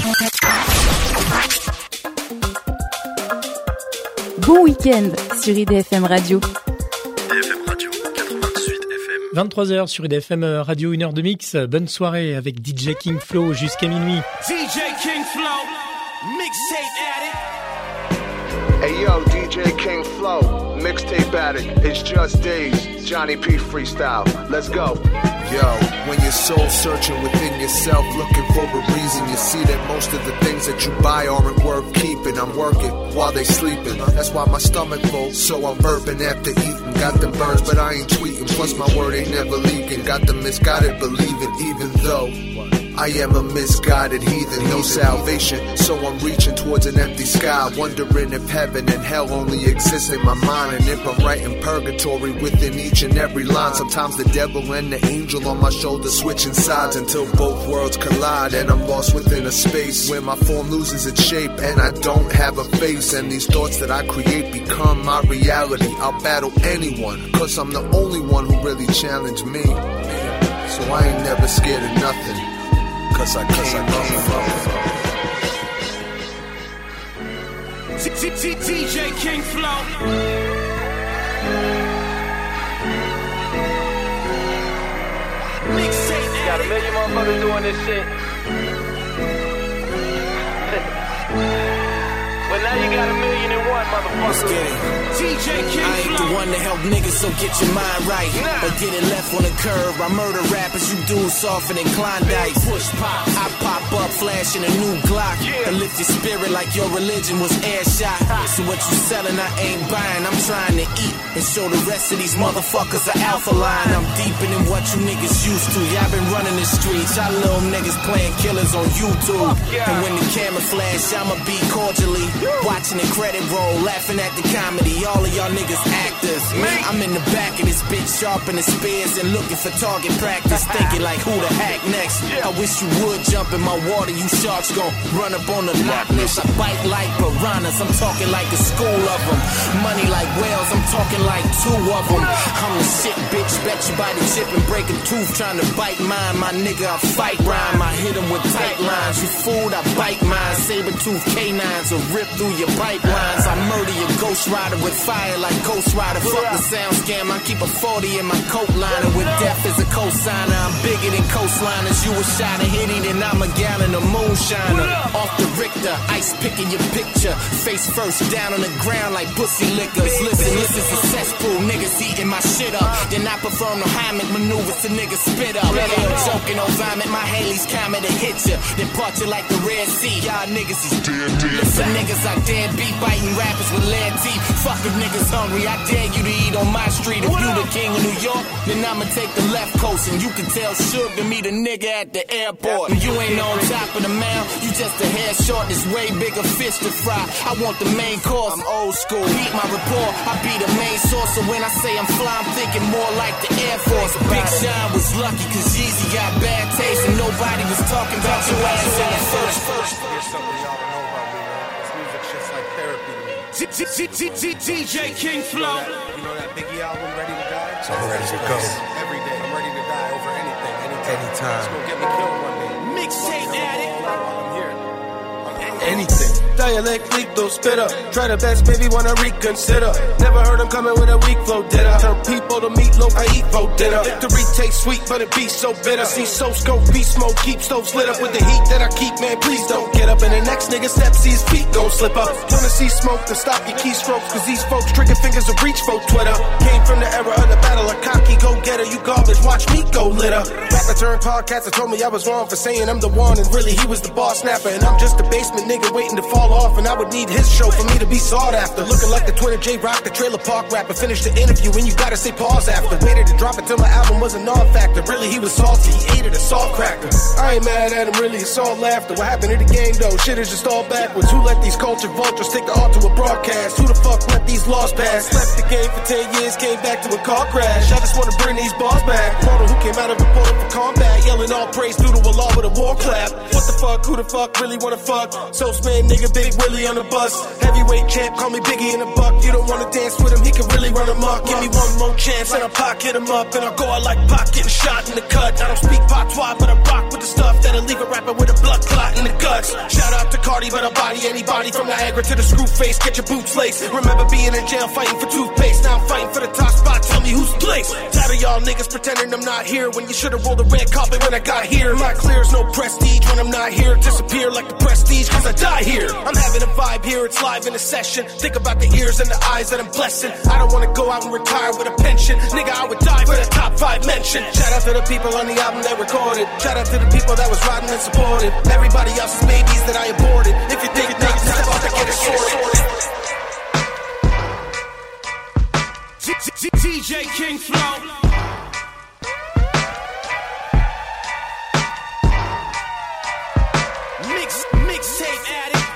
Bon week-end sur IDFM Radio. IDFM Radio, 88 FM. 23h sur IDFM Radio, 1 heure de mix. Bonne soirée avec DJ King Flow jusqu'à minuit. DJ King Flow, mixtape addict. Hey yo, DJ King Flow, mixtape addict. It's just days, Johnny P freestyle. Let's go. Yo, when you're soul searching within yourself, looking for a reason, you see that most of the things that you buy aren't worth keeping. I'm working while they sleeping. That's why my stomach full, so I'm burping after eating. Got them birds, but I ain't tweeting. Plus my word ain't never leaking. Got the misguided believing, even though I am a misguided heathen. No salvation, so I'm reaching towards an empty sky, wondering if heaven and hell only exist in my mind, and if I'm writing purgatory within each and every line. Sometimes the devil and the angel on my shoulder switching sides until both worlds collide, and I'm lost within a space where my form loses its shape and I don't have a face. And these thoughts that I create become my reality. I'll battle anyone, cause I'm the only one who really challenged me. So I ain't never scared of nothing, cause I came from. DJ King Flow. Mixtape. Got a million motherfuckers doing this shit. But now you got 1,000,001 motherfuckers. DJ King I ain't the one to help niggas, so get your mind right. But get it left on the curb. I murder rappers, you dudes softer than Klondike. Push pop, I pop up, flashing a new Glock. And lift your spirit like your religion was airshot. So what you selling, I ain't buying. I'm trying to eat and show the rest of these motherfuckers an alpha line. I'm deeper than what you niggas used to. Y'all been running the streets, y'all little niggas playing killers on YouTube. And when the camera flash, I'ma be cordially watching the credit roll, laughing at the comedy. All of y'all niggas actors. I'm in the back of this bitch, sharpening spears and looking for target practice. Thinking like who the hack next. I wish you would jump in my water, you sharks gon' run up on the Loch Ness. I bite like piranhas, I'm talking like a school of them. Money like whales, I'm talking like 2 of them. I'm the shit, bitch, bet you buy the chip and break a tooth trying to bite mine. My nigga, I fight rhyme, I hit him with tight lines. You fooled, I bite mine. Saber-tooth canines will rip through your pipelines. I murder your ghost rider with fire like Ghost Rider. Fuck the sound scam, I keep a 40 in my coat liner. With death as a cosigner, I'm bigger than coastliners. You a shot of Hitty, then I'm a gallon of moonshiner. Off the Richter, ice picking your picture. Face first, down on the ground like pussy lickers. Listen, this is a cesspool, niggas eating my shit up. Then I perform no Heimlich maneuvers to niggas spit up. Ain't joking, no vomit, my Haley's coming to hit ya. Then part you like the Red Sea, y'all niggas is dead. Listen, niggas out there be biting rappers with lead teeth. Fuck if niggas hungry, I dare you to eat on my street. If you the king of New York, then I'ma take the left coast. And you can tell Suge to meet a nigga at the airport. And you ain't on top of the mound, you just a hair short, this way bigger fish to fry. I want the main course, I'm old school, beat my rapport, I be the main source. So when I say I'm fly, I'm thinking more like the Air Force. Big Sean was lucky cause Yeezy got bad taste and nobody was talking about your ass in the first. Here's something y'all don't know about me, man. This music's just like therapy to me. DJ King Flow. You know that Biggie album, Ready to Die? So I'm ready to go. Every day, I'm ready to die over anything, anytime. It's gonna get me killed one day. Mixtape addict. While I'm here. Anything. Dialect lethal spitter. Try the best, baby, wanna reconsider. Never heard him coming with a weak flow, did I? Turn people to meatloaf, I eat for dinner. Victory tastes sweet, but it be so bitter. See so scope, beast smoke, keep stoves lit up with the heat that I keep, man, please don't get up. And the next nigga steps, see his feet gon' slip up. Wanna see smoke, then stop your keystrokes, cause these folks trigger fingers will reach for Twitter. Came from the era of the battle of cocky go-getter, you garbage, watch me go litter. Rapper turned podcaster told me I was wrong for saying I'm the one, and really he was the boss snapper. And I'm just a basement nigga waiting to fall off, and I would need his show for me to be sought after. Looking like the Twitter J-Rock, the trailer park rapper. Finished the interview and you gotta say pause after. Waited to drop it till my album was a non-factor. Really, he was salty, he ate it, a salt cracker. I ain't mad at him, really, it's all laughter. What happened to the game, though? Shit is just all backwards. Who let these culture vultures stick the art to a broadcast? Who the fuck let these laws pass? Left the game for 10 years, came back to a car crash. I just wanna bring these bars back. Portal who came out of a portal for combat, yelling all praise due to a law with a war clap. What the fuck, who the fuck really wanna fuck? So man, nigga, Big Willie on the bus. Heavyweight champ, call me Biggie in the buck. You don't wanna dance with him, he can really run amok. Give me one more chance and I'll pocket him up. And I'll go out like Pac getting shot in the cut. I don't speak patois, but I rock with the stuff that'll leave a rapper with a blood clot in the guts. party, but I'll body anybody from Niagara to the screw face. Get your boots laced. Remember being in jail fighting for toothpaste. Now I'm fighting for the top spot. Tell me who's place. Tired of y'all niggas pretending I'm not here when you should've rolled the red carpet when I got here. My clear's no prestige when I'm not here. Disappear like the prestige cause I die here. I'm having a vibe here, it's live in a session. Think about the ears and the eyes that I'm blessing. I don't wanna go out and retire with a pension. Nigga, I would die for the top 5 mention. Shout out to the people on the album that recorded. Shout out to the people that was riding and supported. Everybody else's babies that I aborted. If you think niggas step out to get it sorted. DJ King Flow. Mixtape addict.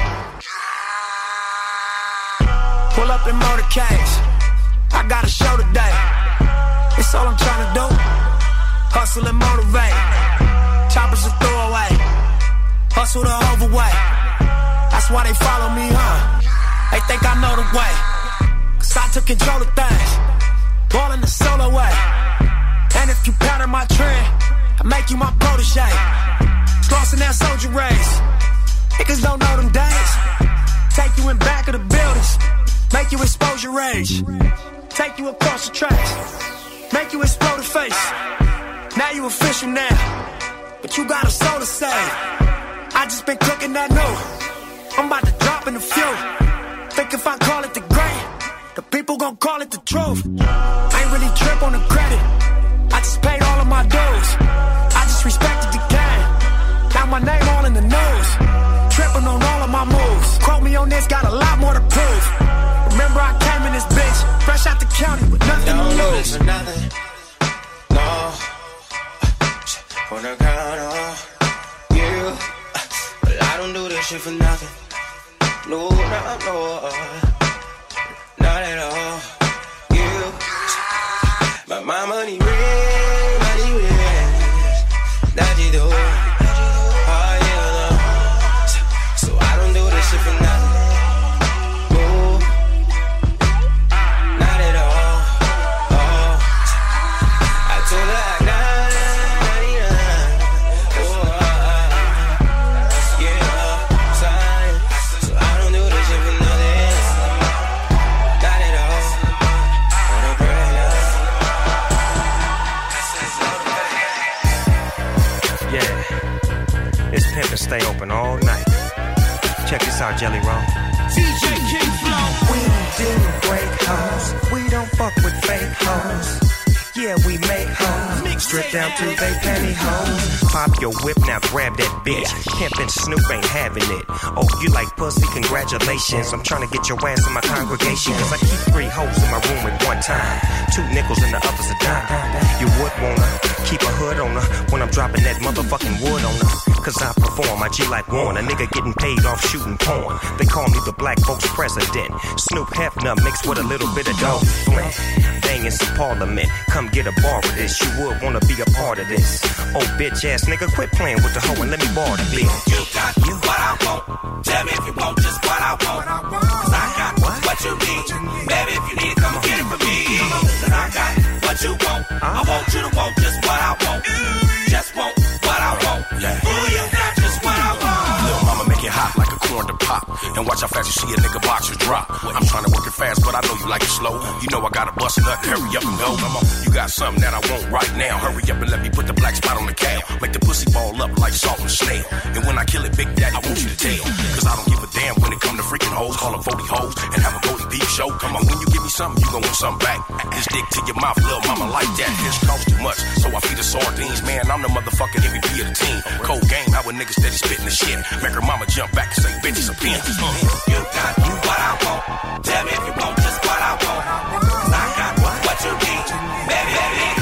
Pull up in motorcades. I got a show today. It's all I'm trying to do. Hustle and motivate. Choppers a throwaway. Hustle the overweight. That's why they follow me, huh? They think I know the way. Cause I took control of things. Ballin' the solo way. And if you pattern my trend, I make you my protege. Crossing that soldier race. Niggas don't know them days. Take you in back of the buildings. Make you expose your rage. Take you across the tracks. Make you explode the face. Now you official now. But you got a soul to save. I just been cooking that new. I'm about to drop in a few. Think if I call it the great, the people gon' call it the truth. I ain't really trip on the credit. I just paid all of my dues. I just respected the game. Now my name all in the news. Tripping on all of my moves. Quote me on this, got a lot more to prove. Remember I came in this bitch, fresh out the county with nothing to lose. For nothing, no. Wanna count on you, but I don't do this shit for nothing. No, not at all. You, but my money real, that you do. Oh yeah, so I don't do this shit for nothing. No, not at all. Oh, I told her I got. Stay open all night. Check this out, Jelly Roll. DJ King Flow. We didn't break hoes. We don't fuck with fake hoes. Yeah, we make hoes. Strip down to they pantyhose. Pop your whip, now grab that bitch. Pimpin' Snoop ain't having it. Oh, you like pussy? Congratulations. I'm trying to get your ass in my congregation. Cause I keep 3 hoes in my room at one time. 2 nickels and the other's a dime. You would wanna keep a hood on her when I'm dropping that motherfucking wood on her. Cause I perform, I G like one. A nigga getting paid off shooting porn. They call me the black folks president. Snoop Hefner mixed with a little bit of dope. Dang, it's a parliament. Come get a bar of this. You would wanna be a part of this. Oh, bitch ass nigga, quit playing with the hoe and let me borrow the bitch. You got what I want. Tell me if you want just what I want. Cause I got what you need. Baby, if you need it, come and get it from me. Cause I got what you want. I want you to want just what I want. Just want what I want. Yeah. Ooh, you got just what I want. Little mama make it hot like a corn to pop. And watch how fast you see a nigga boxer drop. I'm trying to work it fast, but I know you like it slow. You know I gotta bust a nut, hurry up and go. You got something that I want right now. Hurry up and let me put the black spot on the cow. Make the pussy ball up like salt and snail. And when I kill it, Big Daddy, I want you to tell. Cause I don't give a damn when it come to freaking hoes. Call them 40 hoes and have a Goldie beef show. Come on, when you give me something, you gon' want something back. This dick to your mouth, little mama like that. This cost too much, so I feed the sardines. Man, I'm the motherfucking MVP of the team. Cold game, how a nigga steady spitting the shit. Make her mama jump back and say, bitch, it's a pin. You got what I want. Tell me if you want just what I want. Cause I got what you need. Baby,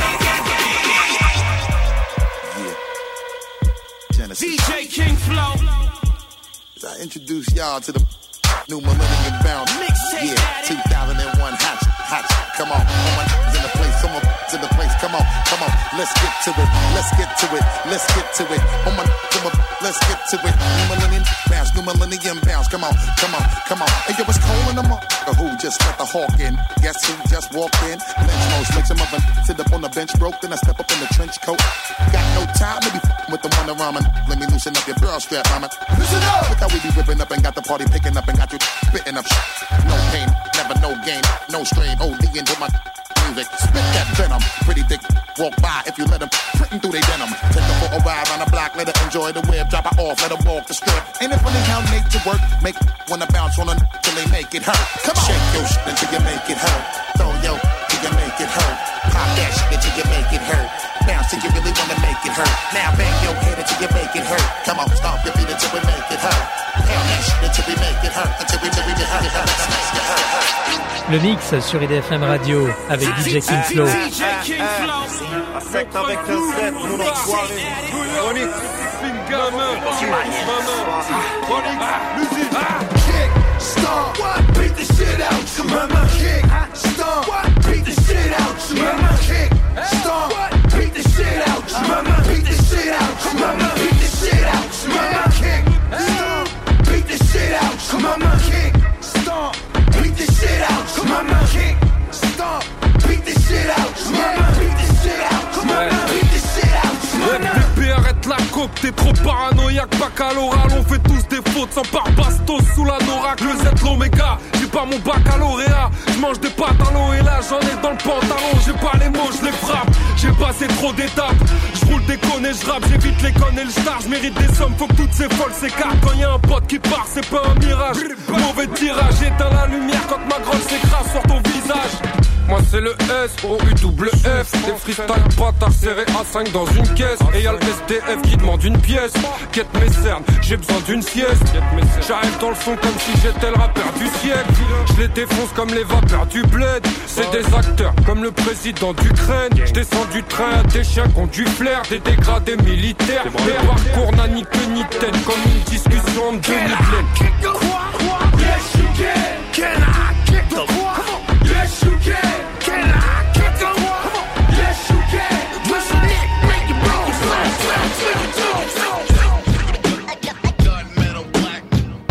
DJ King Flow. As I introduce y'all to the new millennium bound. Yeah, 2001 hot. Come on, all my in the place some of to the place. Come on, let's get to it. Let's get to it. Let's get to it. On my let's get to it. New millennium bounce. Come on. Hey, yo, it's cold in the motherfucker who just let the hawk in. Guess who just walked in? Lynch most, mix him up and sit up on the bench broke. Then I step up in the trench coat. Got no time to be with the one that rhyming. Let me loosen up your girl strap, rhyming. Listen up! Look how we be ripping up and got the party picking up and got you spitting up. No pain, never no gain, no strain. OD into my music. Spit that venom. Pretty thick. Walk by if you let them printing through their denim. Take her for a ride on the block, let her enjoy the web. Drop her off, let her walk the strip. Ain't it funny how nature work? Make wanna bounce on her till they make it hurt. Come on, shake your shit until you make it hurt. Throw yo till you make it hurt. Pop that shit until you make it hurt. Bounce till you really wanna make it hurt. Now bang your head until you make it hurt. Come on, stomp your feet until we make it hurt. Pound that shit until we make it hurt. Until we make it hurt. Le mix sur IDFM Radio avec DJ King Flow. Affect avec un set, nous notre soirée. Chronique, kick, stomp, beat the shit out you, mama. Kick, stomp, beat the shit out you, mama. Kick, stomp, beat the shit out you, mama. Beat the shit out you, mama. Beat the shit out you, mama. Kick, stomp, beat the shit out you, mama. Kick, stomp, beat the shit out you, mama. Kick, stomp, beat the shit out you, mama. Beat the shit out you, mama. Beat the shit out you, mama. Bébé, arrête la coke, t'es trop paranoïaque, bac à l'oral, on fait tous des fautes sans part bastos sous la norac, le Z l'oméga, j'ai pas mon baccalauréat, j'mange des pâtes à l'eau et là j'en ai dans le pantalon, j'ai pas les mots, je les frappe, j'ai passé trop d'étapes, j'roule des connes et j'rappe, j'évite les connes et le star, j'mérite des sommes, faut que toutes ces folles s'écartent, quand y'a un pote qui part, c'est pas un mirage, mauvais tirage, éteins la lumière quand ma grosse s'écrase sur ton visage. Moi c'est le S-O-U-F, des freestyle bâtards serrés à 5 dans une caisse. Et y'a le SDF qui demande une pièce. Quête mes cernes, j'ai besoin d'une sieste. J'arrive dans le son comme si j'étais le rappeur du siècle. Je les défonce comme les vapeurs du bled. C'est des acteurs comme le président d'Ukraine. Je descends du train à des chiens qui ont du flair. Des dégradés militaires. Mes parcours n'a ni queue ni tête. Comme une discussion de Denis Blaine. Yes you can. Can I kick the what? Yes you can. Can I kick the what? Yes you can. Twist your neck, make your bones slap, slap, slap, Gunmetal black.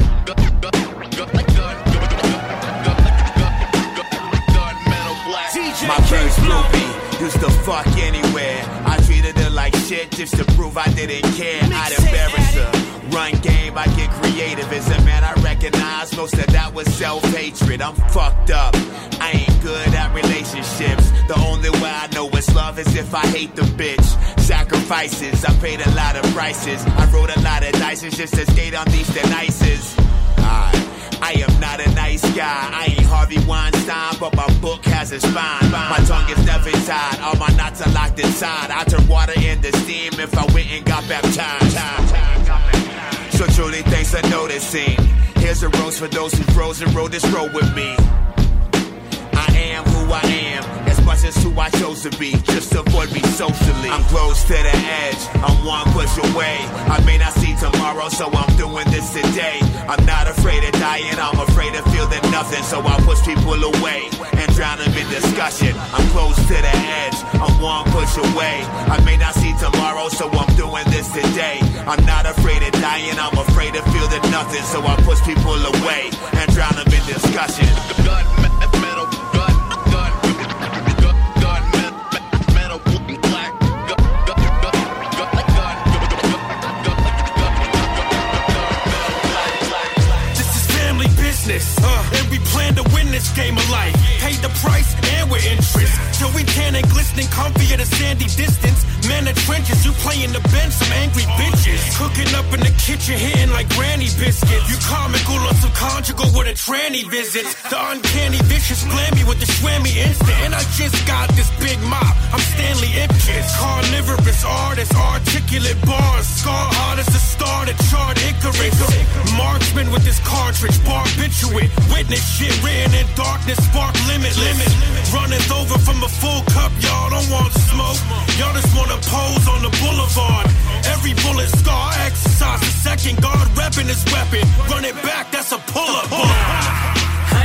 Gunmetal black. My first movie used to fuck anywhere. I treated her like shit just to prove I didn't care. I'd embarrass her. Run game, I get creative. As a man, I recognize most of that was self-hatred. I'm fucked up. I ain't good at relationships. The only way I know it's love is if I hate the bitch. Sacrifices, I paid a lot of prices. I rolled a lot of dices just to skate on these thin ices. I am not a nice guy. I ain't Harvey Weinstein, but my book has a spine. My tongue is never tied. All my knots are locked inside. I turn water into steam if I went and got baptized. So truly thanks for noticing. Here's a rose for those who froze and rode this road with me. I am who I am, as much as who I chose to be. Just avoid me socially. I'm close to the edge, I'm one push away. I may not see tomorrow, so I'm doing this today. I'm not afraid of dying, I'm afraid of feeling nothing. So I push people away and drown them in discussion. I'm close to the edge, I'm one push away. I may not see tomorrow, so I'm doing this today. I'm not afraid of dying, I'm afraid of feeling nothing. So I push people away and drown them in discussion. And we plan to win this game of life. Pay the price and with interest. Till we tan and glistening, comfy at a sandy distance. Man, the trenches, you playing the bench, some angry bitches. Cooking up in the kitchen, hitting like granny biscuits. You comical or some conjugal with a tranny visit. The uncanny vicious glammy with the swammy instant. And I just got this big mop, I'm Stanley Ipkiss. Carnivorous artist, articulate bars. Scar hard as the star that charred Icarus. Marksman with this cartridge, barbiturate. Witness shit written in darkness, spark limitless. Running over from a full cup, y'all don't want smoke. Y'all just wanna pose on the boulevard. Every bullet scar exercise, a second guard repping his weapon. Run it back, that's a pull-up bar. I ain't tryna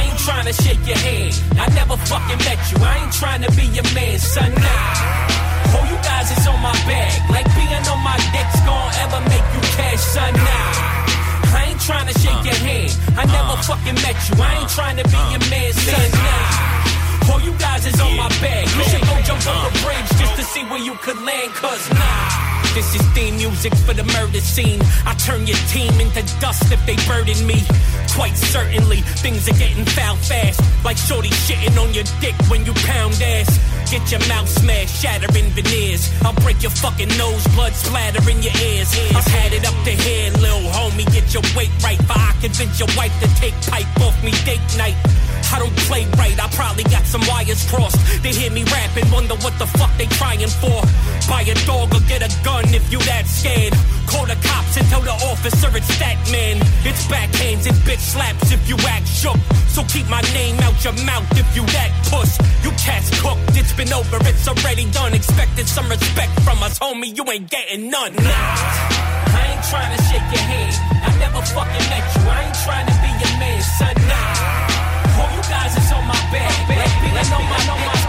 trying to shake your hand. I never fucking met you. I ain't trying to be your man, son. Nah. Oh, you guys is on my bag. Like being on my dick's gon' ever make you cash, son. Nah. I ain't trying to shake your hand. I never fucking met you. I ain't trying to be your man, son. Nah. Oh, you guys is on my bag. You should go jump on the bridge just to see where you could land, cause nah. This is theme music for the murder scene. I turn your team into dust if they burden me. Quite certainly, things are getting foul fast. Like shorty shitting on your dick when you pound ass. Get your mouth smashed, shattering veneers. I'll break your fucking nose, blood splatter in your ears. I've had it up to here, lil' homie. Get your weight right, but I convince your wife to take pipe off me date night. I don't play right, I probably got some wires crossed. They hear me rap and wonder what the fuck they trying for. Buy a dog or get a gun if you that scared. Call the cops and tell the officer it's that man. It's backhands and bitch slaps if you act shook. So keep my name out your mouth if you that puss. You cats cooked, it's been over, it's already done. Expected some respect from us, homie, you ain't getting none. Nah, I ain't trying to shake your hand. I never fucking met you, I ain't trying to be your man, son. Nah. Oh, you guys is on my back, baby. I know my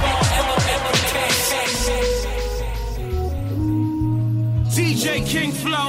ever cash. DJ King Flow.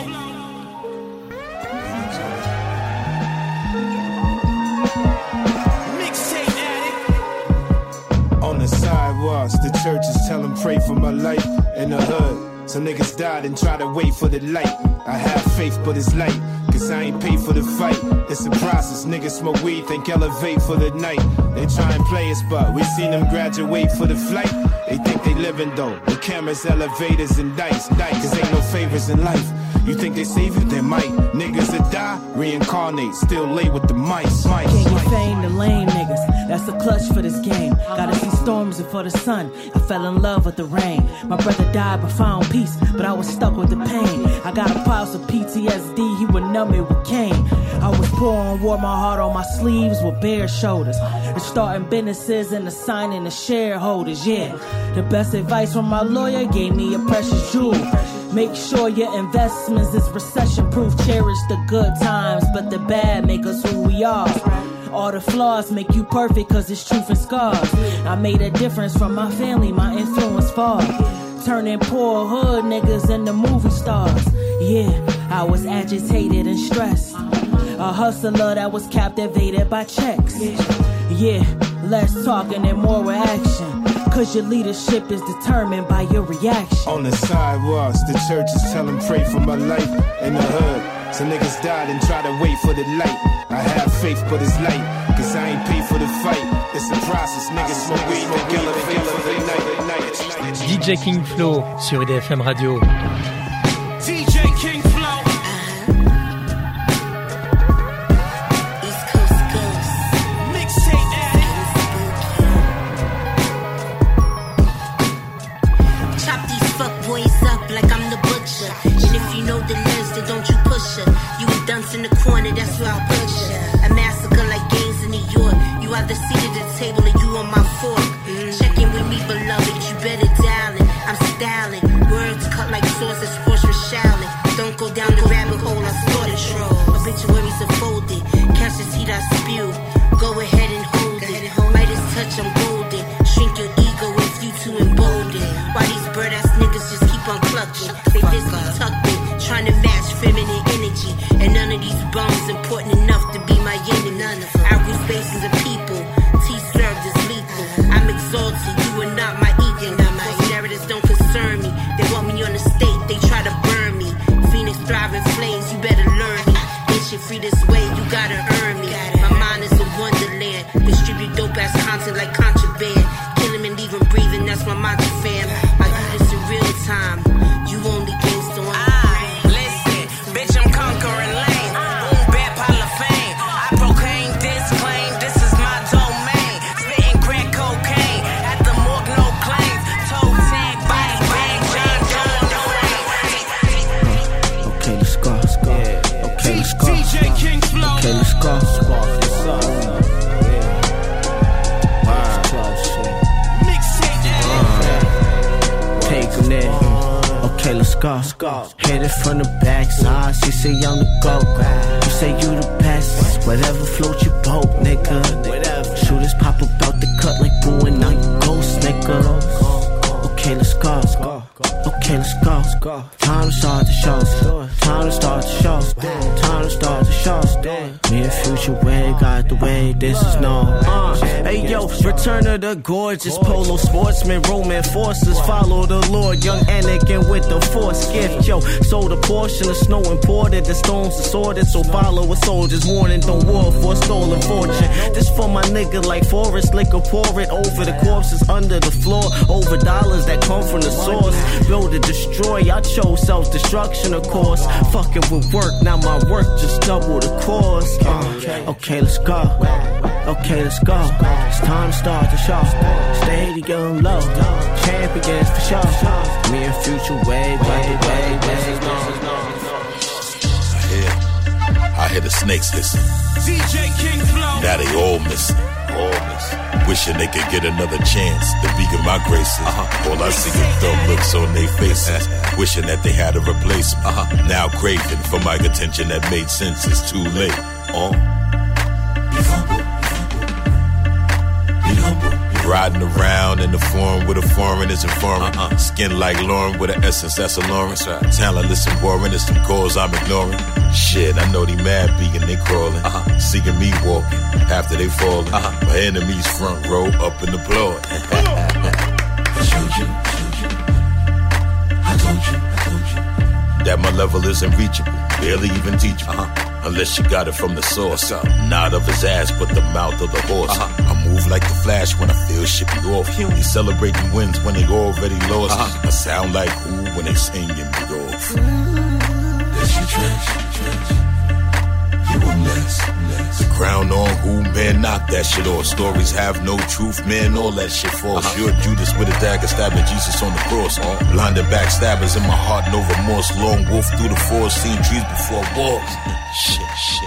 Mixtape addict. On the sidewalks, the churches tell them pray for my life. In the hood, some niggas died and try to wait for the light. I have faith, but it's light. Cause I ain't paid for the fight. It's a process. Niggas smoke weed, think elevate for the night. They try and play us, but we seen them graduate for the flight. They think they living though. The cameras, elevators, and dice. Cause ain't no favors in life. You think they save you? They might. Niggas that die, reincarnate. Still lay with the mice. Can't get fame to lame niggas. That's the clutch for this game. Gotta see storms before the sun. I fell in love with the rain. My brother died but found peace, but I was stuck with the pain. I got a pulse of PTSD, he would numb it with cane. I was poor and wore my heart on my sleeves with bare shoulders. And starting businesses and assigning the shareholders, yeah. The best advice from my lawyer gave me a precious jewel. Make sure your investments is recession-proof. Cherish the good times, but the bad make us who we are. All the flaws make you perfect, cause it's truth and scars. I made a difference from my family, my influence far. Turning poor hood niggas into movie stars. Yeah, I was agitated and stressed. A hustler that was captivated by checks. Yeah, less talking and more action. Cause your leadership is determined by your reaction. On the sidewalks, the churches tell them pray for my life. In the hood, some niggas died and try to wait for the light. I have faith, but it's light. Cause I ain't paid for the fight. It's a process, niggas smoke weed and kill for the night. DJ King Flow sur IDFM Radio. DJ King Flow. East Coast Ghost. Mixtape addict. Chop these fuckboys up like I'm the butcher. And if you know the lens, then don't you push her. You a dunce in the corner, that's where I'll put ya. A massacre like gangs in New York. You either seated at the table or you on my fork. Check in with me, beloved, you better dial it. I'm styling, words cut like swords as sports for shouting. Don't go down the rabbit hole, I saw the troll. Obituaries are folded, catch this heat I spew. Go ahead and hold it, Midas touch, I'm golden. Shrink your ego if you too emboldened. Why these bird ass niggas just keep on clucking? They busy tucked in, trying to match feminine energy. And none of these bums important enough to be my enemy. Outgrew spaces of people, tea served is lethal. I'm exalted, you are not my equal. Those narratives don't concern me. They want me on the state, they try to burn me. Phoenix thriving flames, you better learn me. Ain't shit free this way, you gotta earn me. My mind is a wonderland. Distribute dope ass content like contraband. Kill him and leave him breathing, that's my mantra fam. I do this in real time. You only gangsta on Listen, bitch, I'm conquering lane. Boom, bap, Hall of Fame. I proclaim this claim, this is my domain. Spitting crack cocaine at the morgue, no claims. Toe tag, body bang, John Doe on the frame. Okay, let's go. Okay, let's go. DJ King Flow. Okay, let's go. Take them there. Okay, let's go. Hit it from the backside. She say I'm the GOAT. You say you the best. Whatever float your boat, nigga. Shoot his shots. Me and Future way got the way this is known. Hey yo, return of the gorgeous polo sportsman, Roman forces follow the Lord. Young Anakin with the force gift, yo. Sold a portion of snow imported, the stones assorted. So follow a soldier's warning, don't war for a stolen fortune. This for my nigga like Forrest, liquor pour it over the corpses under the floor. Over dollars that come from the source. Build to destroy, I chose self-destruction of course. Fucking with work, now my work just double the course. Okay, let's go. Okay, let's go. It's time to start the show. Stadium low. Champions for sure. Me and Future way. I hear the snakes listen. DJ King Flow. Now they all missing. Wishing they could get another chance to be in my graces. All I see is dumb looks on their faces. Wishing that they had a replacement. Now craving for my attention that made sense. It's too late. Riding around in the foreign with a foreign isn't foreign. Skin like Lauren with an essence that's a Lauren. Talentless and boring, it's some calls I'm ignoring. Shit, I know they mad being they crawling. Seeing me walking after they falling. My enemies front row up and applaud. I told you that my level isn't reachable, barely even teachable. Unless you got it from the source. Not of his ass, but the mouth of the horse. I move like the Flash when I feel shit be off. They celebrating wins when they already lost. I sound like who when they sing in me off. That's your trash. You won't last. The crown on who, man, knock that shit off. Stories have no truth, man, all that shit false. You're Judas with a dagger stabbing Jesus on the cross. Blinded backstabbers in my heart, no remorse. Lone wolf through the forest, seen trees before walls. Shit.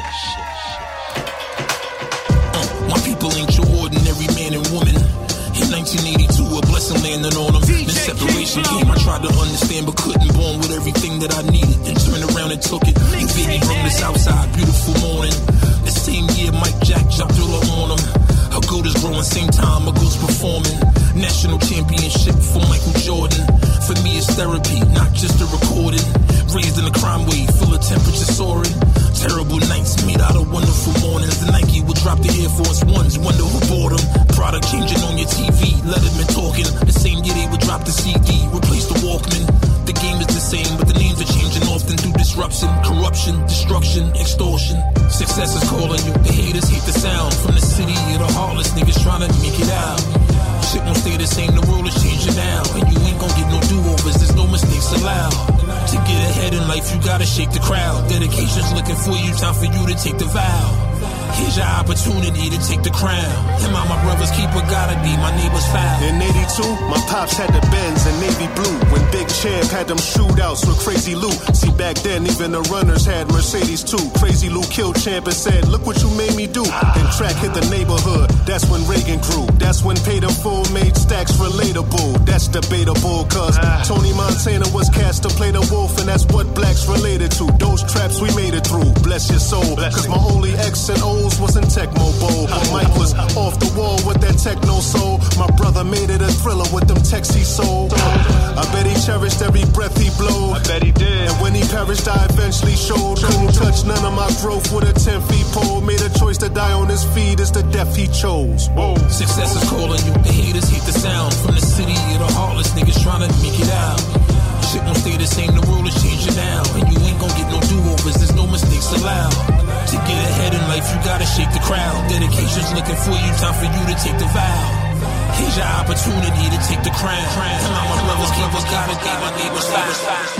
My people ain't your ordinary man and woman. In 1982, a blessing landed on them. The separation came, I tried to understand, but couldn't. Born with everything that I needed, and turned around and took it. And baby from the south side, beautiful morning. The same year, Mike Jack jumped all on him. A goat is growing, same time a goat's performing. National championship for Michael Jordan. For me, it's therapy, not just a recording. Raised in a crime wave, full of temperature soaring. Terrible nights made out of wonderful mornings. The Nike will drop the Air Force Ones, wonder who bought them. Product changing on your TV, Letterman talking. The same year they would drop the CD, replace the Walkman. The game is the same, but the names are changing often through disruption, corruption, destruction, extortion. Success is calling you, the haters hate the sound. From the city of the heartless, niggas trying to make it out. Shit won't stay the same, the world is changing now. And you ain't gon' get no do-overs, there's no mistakes allowed. To get ahead in life, you gotta shake the crowd. Dedication's looking for you, time for you to take the vow. Here's your opportunity to take the crown. And my brother's keeper gotta be my neighbor's foul. In 82, my pops had the Benz and navy blue. When Big Champ had them shootouts with Crazy Lou. See, back then, even the runners had Mercedes too. Crazy Lou killed Champ and said, look what you made me do. Then track hit the neighborhood, that's when Reagan grew. That's when Paid in Full made stacks relatable. That's debatable, cause Tony Montana was cast to play the wolf, and that's what blacks related to. Those traps we made it through, bless your soul. Cause my only X and O's wasn't Tecmo Bowl. Mike was off the wall with that techno soul. My brother made it a thriller with them texts he sold. I bet he cherished every breath he blowed. I bet he did. And when he perished, I eventually showed. Couldn't touch none of my growth with a 10-feet pole. Made a choice to die on his feet. It's the death he chose. Whoa. Success is calling you. The haters hate the sound. From the city of the heartless, niggas trying to make it out. Shit won't stay the same, the world is changing now. And you ain't gon' get no do-overs, there's no mistakes allowed. To get ahead in life, you gotta shake the crowd. Dedication's looking for you, time for you to take the vow. Here's your opportunity to take the crown. And all my brothers, keepers, gotta get my neighbors fast.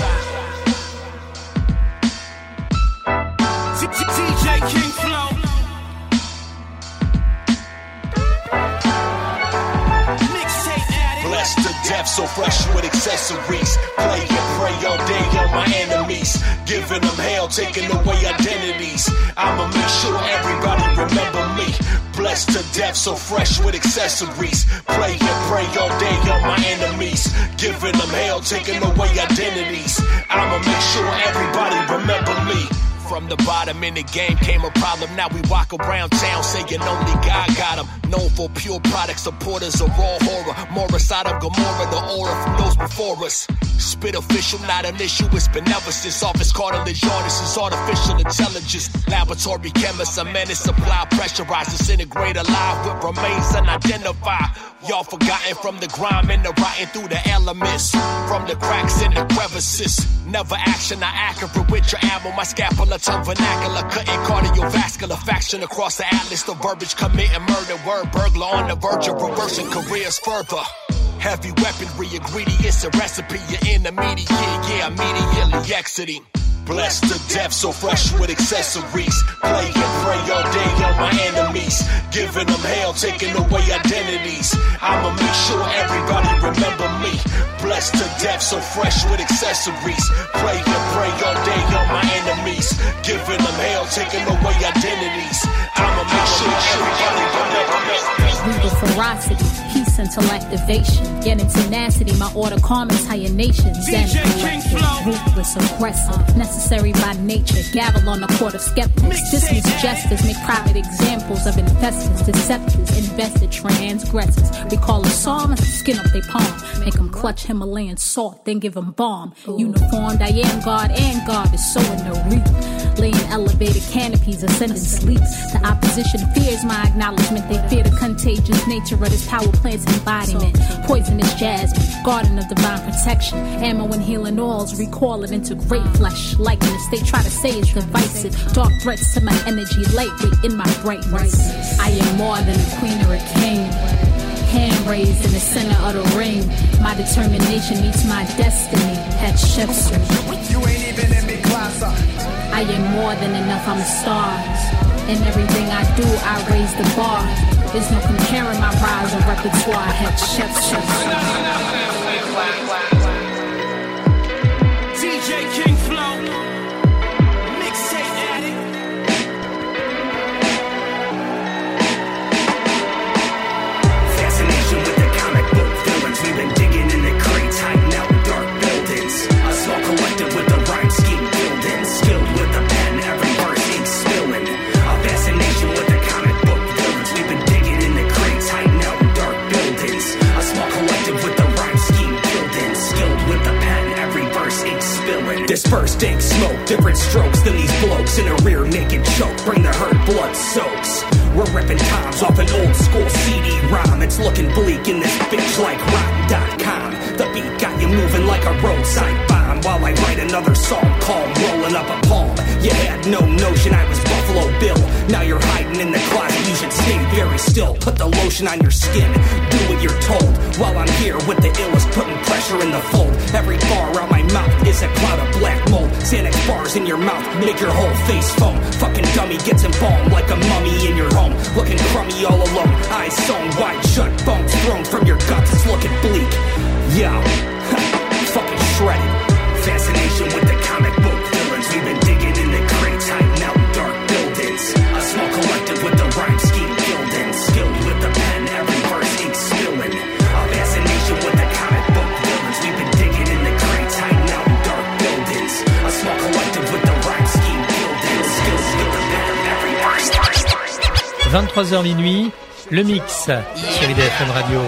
DJ King Flow. Blessed to death, so fresh with accessories. Play and pray all day on my enemies. Giving them hell, taking away identities. I'ma make sure everybody remember me. Blessed to death, so fresh with accessories. Play and pray all day on my enemies. Giving them hell, taking away identities. I'ma make sure everybody remember me. From the bottom in the game came a problem. Now we walk around town saying only God got them. Known for pure product, supporters of raw horror. Morris out of Gomorrah, the aura from those before us. Spit official, not an issue, it's been ever since. Office cartilage artists is artificial intelligence. Laboratory chemists, a menace, supply pressurized, disintegrate alive with remains unidentified. Y'all forgotten from the grime and the rotting through the elements, from the cracks in the crevices. Never action, not accurate with your ammo. My scapula, tongue vernacular, cutting cardiovascular faction across the atlas. The verbiage committing murder, word burglar on the verge of reversing careers further. Heavy weaponry, ingredients, and recipe. You're in the media, yeah, immediately exiting. Blessed to death, so fresh with accessories. Play and pray all day on my enemies. Giving them hell, taking away identities. I'ma make sure everybody remember me. Blessed to death, so fresh with accessories. Play and pray all day on my enemies. Giving them hell, taking away identities. I'ma make sure everybody remember me. Regal ferocity, peace until activation. Getting tenacity, my order calm entire nations. Zen collective, ruthless, aggressive, necessary by nature. Gavel on the court of skeptics. Dismiss jesters, make private examples of investors, deceptors, invested transgressors. Recall a psalm, skin up their palm. Make them clutch Himalayan salt, then give them balm. Uniformed, I am God, and God is so in the reap. Laying elevated canopies, ascending sleeps. The opposition fears my acknowledgement. They fear the contagious nature of this power plant's embodiment. Poisonous jasmine, garden of divine protection. Ammo and healing oils, recall it into great flesh. Likeness they try to say is divisive. Dark threats to my energy, lightweight in my brightness. I am more than a queen or a king. Hand raised in the center of the ring. My determination meets my destiny. Head chefs. You ain't even in me class. I am more than enough, I'm a star. In everything I do, I raise the bar. There's no comparing my rise or repertoire. Head chefs. DJ King Flow, mixtape addict. Fascination with the comic book villains. We've been digging in the crates, hiding out in dark buildings. A small collective with the rhyme scheme building, skilled with the pen, every verse ink spilling. A fascination with the comic book villains. We've been digging in the crates, hiding out in dark buildings. A small collective with the rhyme scheme building, skilled with the pen, every verse ink spilling. Dispersed ink smoke, different strokes than these blokes in a rear naked choke. Bring the hurt, blood soaks. We're ripping times off an old school CD-ROM. It's looking bleak in this bitch like Rotten.com. The beat got you moving like a roadside bomb, while I write another song called Rolling Up a Palm. You had no notion I was Buffalo Bill. Now you're hiding in the closet, you should stay very still. Put the lotion on your skin, do what you're told. While I'm here with the illest, putting pressure in the fold. Every bar out my mouth is a cloud of black mold. Xanax bars in your mouth make your whole face foam. Fucking dummy gets embalmed like a mummy in your home. Looking crummy all alone, eyes sewn wide shut, bones thrown from your guts, it's looking bleak. Yo, fucking shredded. Fascination with the comic book villains. We've been digging in the crates, hiding out in dark buildings. A small collective with the rhyme scheme building, skilled with the pen, every verse ink spilling. A fascination with the comic book villains. We've been digging in the crates, hiding out in dark buildings. A small collective with the rhyme scheme building, skilled with the pen, every verse. 23h minuit, le mix sur IDFM Radio.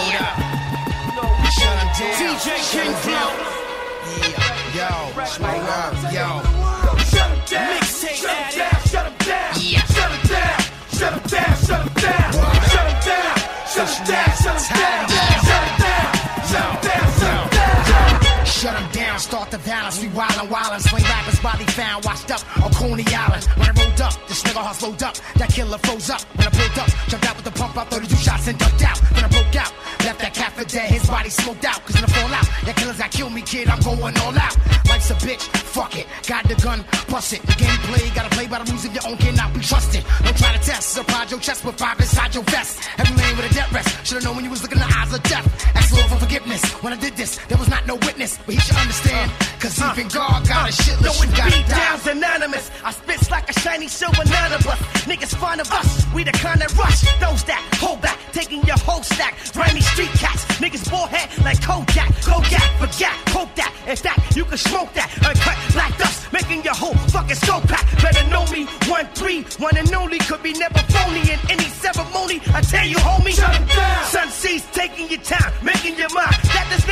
DJ King Flow. Yo, slow up, yo. Shut him down. Mixtape addict. Shut him down. Yeah. Shut him down. Shut him down. Shut him down. Shut him down. Shut him down. Shut him down. Shut him down. Shut him down. Shut him down. Shut them down, start the violence. We wildin', swing rappers, body found, washed up on Coney Island. When I rolled up, this nigga heart slowed up. That killer froze up. When I pulled up, jumped out with the pump out, 32 shots and ducked out. Then I broke out, left that cat for dead, his body smoked out. Cause in the fallout, that killers that kill me, kid, I'm going all out. Life's a bitch, fuck it. Got the gun, bust it. The game play, gotta play by the rules of your own, cannot be trusted. Don't try to test, surprise your chest with 5 inside your vest. Every man with a death rest, should've known when you was looking in the eyes of death. Ask Lord for forgiveness. When I did this, there was not no witness, but he should understand. Cause even God got a shit list, you gotta die. Down's anonymous. I spit like a shiny silver nanobus. Niggas fond of us, we the kind that rush. Those that hold back, taking your whole stack. Grimy street cats, niggas bullhead like Kodak. Kodak, forget, hope that. In fact, you can smoke that. Uncut black dust, making your whole fucking skull pack. Better know me, 1-3, one and only. Could be never phony in any ceremony. I tell you, homie, shut him down. Sun sees taking your time, making your mind. Got this nigga on the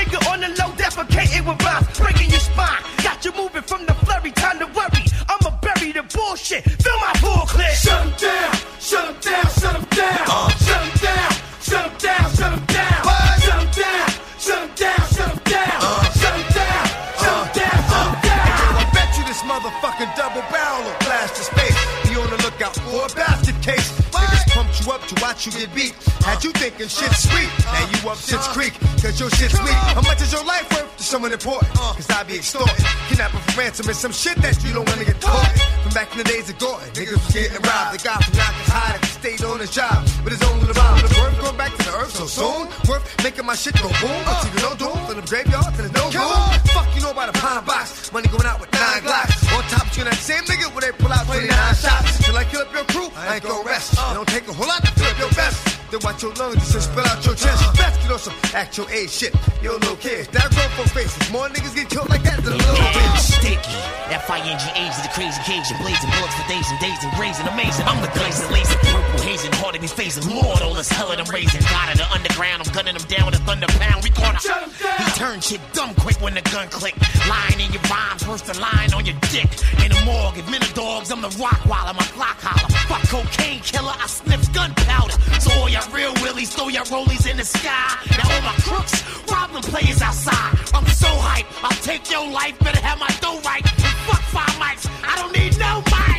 the low, defecating with rhymes, breaking your spine. Got you moving from the flurry, time to worry. I'ma bury the bullshit, fill my full clip. Shut 'em down, shut 'em down, shut 'em down. Shut 'em down, shut 'em down, shut 'em down. Shut 'em down, shut 'em down, shut 'em down. Shut 'em down, shut 'em down, shut 'em down. Hey, yo, I bet you this motherfucking double barrel will blast your space. Be on the lookout for a basket case. Niggas pumped you up to watch you get beat. Had you thinking shit's sweet, now you up shit's creek, cause your shit's weak. How much is your life worth to someone important? Cause I be extorted, kidnapping for ransom and some shit that you don't wanna get caught. From back in the days of Gordon, niggas was getting robbed. The guy from Knockers high that stayed on his job with his own little rhyme. The worth going back to the earth so soon, worth making my shit go boom. Until you no doom, from the graveyard to the no room. Fuck you know about a pine box, money going out with 9 Glocks. On top you that same nigga where they pull out 29 shots. Till I kill up your crew, I ain't gon' rest. It don't take a whole lot to fill up your vest. Then watch your lungs just spill out your chest. Best get on some actual age shit. Yo, little kids, that grown folk faces. More niggas get killed like that than a little bitch. Sticky, F-I-N-G-H, the crazy Cajun, blazing bullets for days and days and grazing, amazing. I'm the glazing, lazy, purple hazing, hard to be facing. Lord, all this hell I'm raising. God in the underground, I'm gunning him down with a thunder pound. We caught him. He turned shit dumb quick when the gun clicked. Lying in your rhymes, worse than lying on your dick. In the morgue, if men are dogs, I'm the rock while I'm a clock holler. Fuck cocaine killer, I sniff gunpowder. So all y'all real willies, throw your rollies in the sky. Now all my crooks, rob them players outside. I'm so hype, I'll take your life, better have my dough right. And fuck 5 mics, I don't need no mic.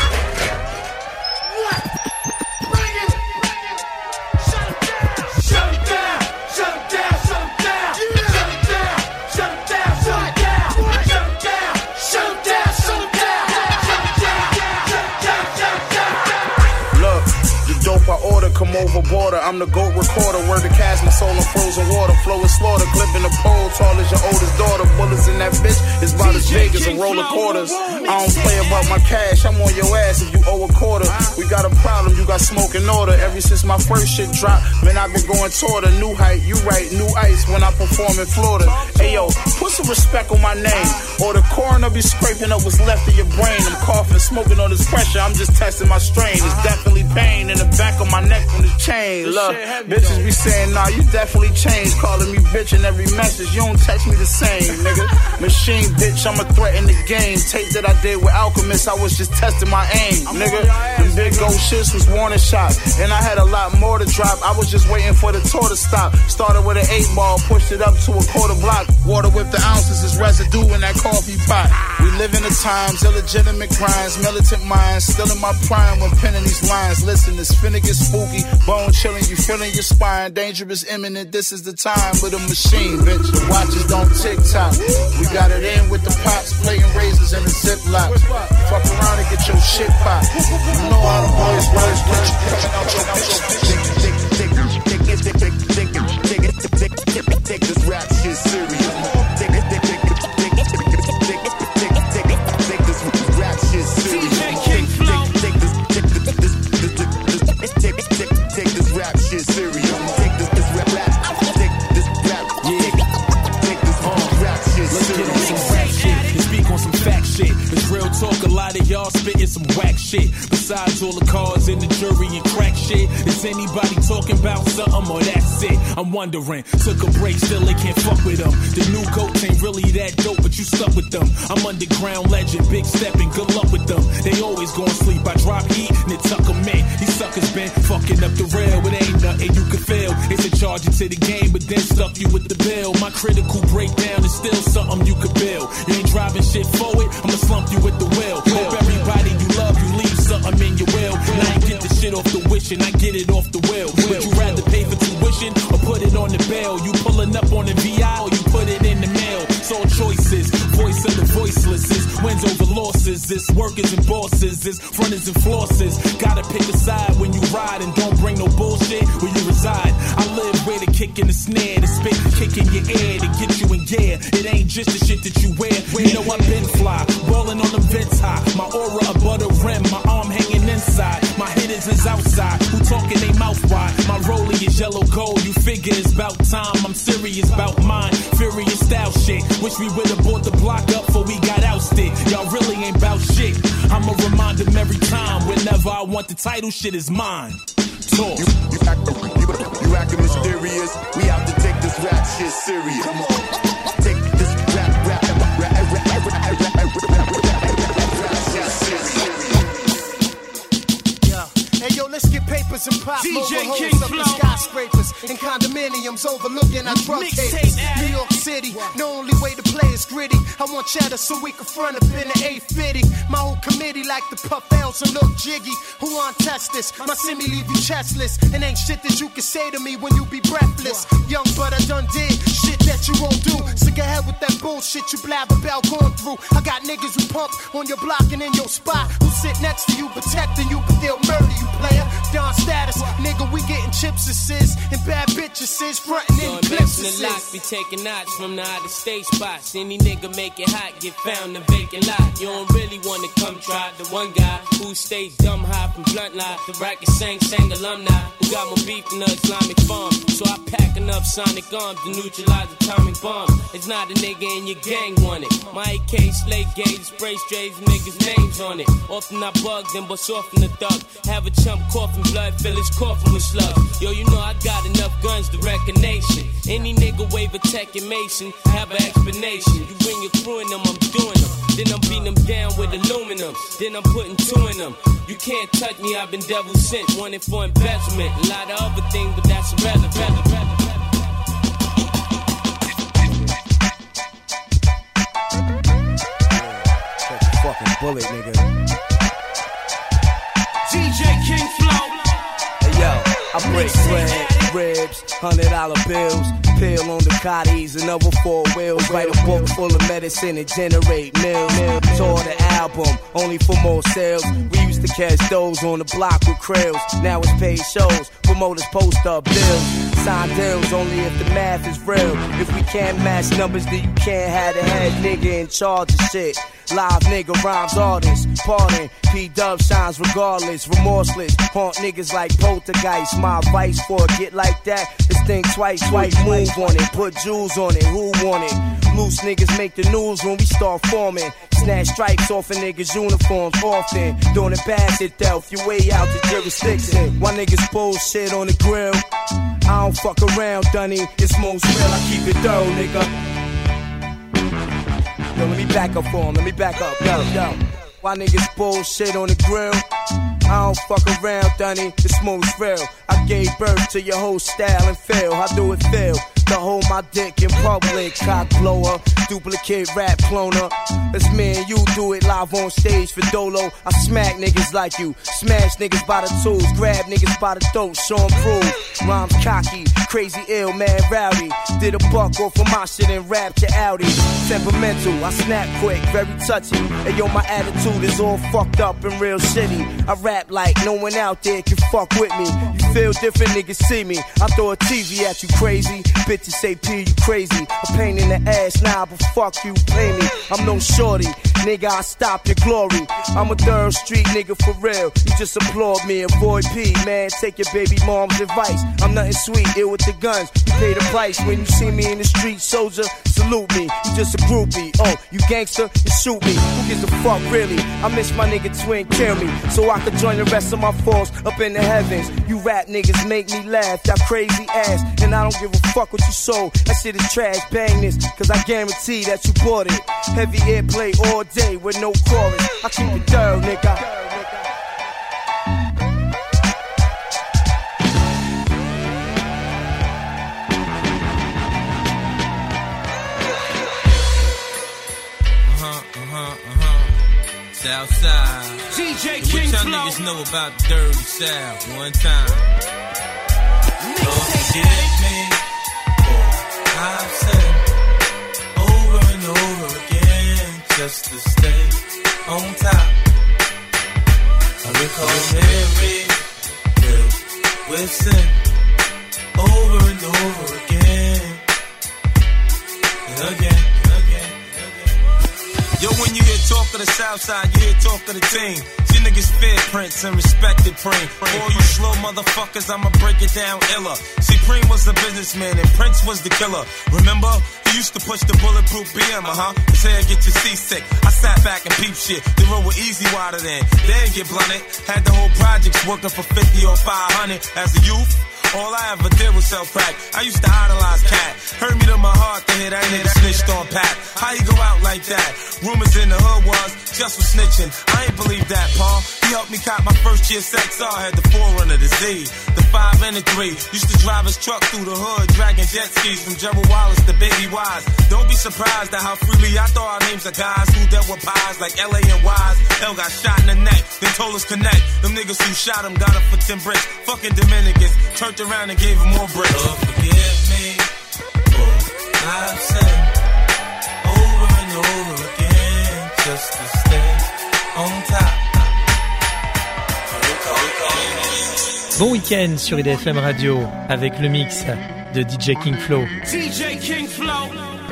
What? Bring it, bring it. Shut 'em down, shut 'em down, shut 'em down, shut 'em down. Shut 'em down, shut 'em down, shut 'em down. Shut 'em down, shut 'em down, shut 'em down. Shut 'em down, shut 'em down, shut 'em down. Look, the dope I order come over border. I'm the GOAT recorder. Word to cast my soul in frozen water. Flow and slaughter. Clipping the pole. Tall as your oldest daughter. Bullets in that bitch is about as big as a roll of quarters. I don't play about my cash. I'm on your ass if you owe a quarter. We got a problem. You got smoke in order. Ever since my first shit dropped, man, I've been going toward a new height. You right, new ice when I perform in Florida. Ayo, put some respect on my name, or the coroner be scraping up what's left of your brain. I'm coughing, smoking on this pressure. I'm just testing my strain. It's definitely pain in the back of my neck from the chain. Look, bitches be saying, nah, you definitely changed. Calling me bitch in every message. You don't text me the same, nigga. Machine bitch, I'ma threaten the game. Tape that I did with Alchemist, I was just testing my aim, nigga. Them big gold shits was warning shots, and I had a lot more to drop. I was just waiting for the tour to stop. Started with an 8 ball, pushed it up to a quarter block. Water with the ounces is residue in that coffee pot. We live in the times, illegitimate crimes, militant minds. Still in my prime when penning these lines. Listen, this finna get spooky. Bone chilling, you feeling your spine. Dangerous, imminent, this is the time with a machine, bitch. The watches don't tick-tock. We got it in with the pops, plating razors in the Ziploc. Fuck around and get your shit popped. You know how the boys work, bitch. Take this rap shit serious. Take this rap shit serious. Take this rap shit serious. Take this rap shit Let's get on some rap shit and speak on some fact shit. It's real talk, a lot of y'all spitting some whack shit. Besides all the cars and the jury and crack shit, is anybody talking about something or that's it? I'm wondering, took a break, still they can't fuck with them. The new goats ain't really that dope, but you stuck with them. I'm underground legend, big stepping, good luck with them. They always gon' sleep, I drop heat and it tuck them in. These suckers been fucking up the rail, it ain't nothing you can feel. It's a charge into the game, but then stuff you with the bill. My critical breakdown is still something you could build. You ain't driving shit forward, I'ma slump you with the will. Hope everybody you love, you leave something in your will. And I ain't get the shit off the wishing, I get it off the will. Would you rather pay for tuition or put it on the bail? You pulling up on the VI or you put it in the mail? It's all choices, voice of the voiceless. It's wins over losses, it's workers and bosses, it's fronters and flosses. Gotta pick a side when you ride and don't bring no bullshit where you reside. I live where the kick in the snare, the spit kick in your ear to get you in gear. It ain't just the shit that you wear. You know I've been fly, rolling on them vents high. My aura a butter rim, my arm hanging inside. My hitters is outside, who talking they mouth wide. My rollie is yellow gold, you figure it's about time. I'm serious about mine, furious style shit. Wish we would've bought the block up before we got ousted. Y'all really ain't about shit. I'ma remind them every time. Whenever I want the title, shit is mine. Talk. You acting mysterious. We have to take this rap shit serious. Come on. Yo, let's get papers and pop over hoes up in skyscrapers and condominiums overlooking our drug cases. New York City, the only way to play is gritty. I want cheddar so we can front up in the 850. My whole committee like to puff L's and look jiggy. Who want test this? My semi leave you chestless. And ain't shit that you can say to me when you be breathless. Young but I done did shit that you won't do. So go ahead with that bullshit you blab about going through. I got niggas who pump on your block and in your spot, who sit next to you protecting you but they'll murder you, player. Don status, nigga, we getting chips assists and bad bitches sis frontin' in clips the lock be taking knots from the out of state spots. Any nigga make it hot, get found in vacant lot. You don't really wanna come try the one guy who stays dumb high from blunt lie. The racket sang alumni who got more beef than the Islamic farm. So I pack enough sonic arms to neutralize atomic bombs. It's not a nigga in your gang want it. My AK slate gauge, spray strays, niggas names on it. Often I bug them, but off in the thug. Have a chump coughing blood, fill his coffin with slugs. Yo, you know I got enough guns to wreck a nation. Any nigga wave a tech and Mason, have an explanation. You bring your crew in them, I'm doing them. Then I'm beating them down with aluminum. Then I'm putting two in them. You can't touch me, I've been devil sent. Wanted for investment. A lot of other things, but that's irrelevant. Fucking bullet, nigga. DJ King Flow. Hey yo, I break bread, ribs, $100 bills, pill on the Cotties, another 4 wheels. Write a book full of medicine and generate mills. Tore the album, only for more sales. We used to catch those on the block with krills. Now it's paid shows, promoters post up bills. Sign deals only if the math is real. If we can't match numbers, then you can't have the head nigga in charge of shit. Live nigga rhymes artists, pardon. P-Dub shines regardless, remorseless. Haunt niggas like poltergeist. My advice for a get like that is think twice, move on it. Put jewels on it, who want it? Loose niggas make the news when we start forming. Snatch stripes off of niggas' uniforms often. Doing it bad itself, you way out the jurisdiction. Why niggas bullshit on the grill? I don't fuck around, Dunny. It's most real, I keep it thorough, nigga. Yo, let me back up for him, let me back up, yo. Why niggas bullshit on the grill? I don't fuck around, Dunny, it's most real. I gave birth to your whole style and feel. How do it feel? To hold my dick in public, cock blower, duplicate rap cloner. Let's me and you do it live on stage for Dolo. I smack niggas like you, smash niggas by the tools, grab niggas by the throat, show 'em prove. Rhymes cocky, crazy ill, mad rowdy. Did a buck off of my shit and rapped your Audi. Temperamental, I snap quick, very touchy. And yo, my attitude is all fucked up and real shitty. I rap like no one out there can fuck with me. You feel different, niggas see me. I throw a TV at you, crazy. Bitches say P, you crazy. A pain in the ass, nah, but fuck you, pay me. I'm no shorty, nigga, I stop your glory. I'm a third street nigga for real. You just applaud me, avoid P, man. Take your baby mom's advice. I'm nothing sweet, ill with the guns. You pay the price when you see me in the street, soldier. Salute me, you just a groupie. Oh, you gangster, you shoot me. Who gives a fuck, really? I miss my nigga Twin, kill me. So I could join the rest of my force up in the heavens. You rap niggas make me laugh, that crazy ass. And I don't give a fuck what you sold. That shit is trash, bang this, cause I guarantee that you bought it. Heavy airplay all day with no chorus. I keep it thorough, nigga. Southside. DJ King Flow. What y'all niggas know about the dirty South? One time. Don't get me, I've said over and over again, just to stay on top. I recall every bill with sin over and over again and again. Yo, when you hear talk of the Southside, you hear talk of the team. See niggas fear Prince and respected Preem. For all you slow motherfuckers, I'ma break it down iller. See, Preem was the businessman and Prince was the killer. Remember? He used to push the bulletproof BM, His hair get you seasick. I sat back and peeped shit. The road was easy wider than. They ain't get blunted. Had the whole projects working for 50 or 500. As a youth, all I ever did was sell crack. I used to idolize Cat. Hurt me to my heart to hear that nigga snitched on Pat. How you go out like that? Rumors in the hood was just for snitching. I ain't believe that, Paul. He helped me cop my first GSXR, had the 4Runner, the Z, the 5 and the 3. Used to drive his truck through the hood, dragging jet skis from Gerald Wallace to Baby Wise. Don't be surprised at how freely I throw our names of guys who dealt with pies like LA and Wise. L got shot in the neck, then told us connect. Them niggas who shot him got him for 10 bricks. Fucking Dominicans turned around and gave him more bricks. Oh, forgive me for I've said over and over again, just to stay on top. Bon week-end sur IDFM Radio avec le mix de DJ King Flow. DJ King Flow.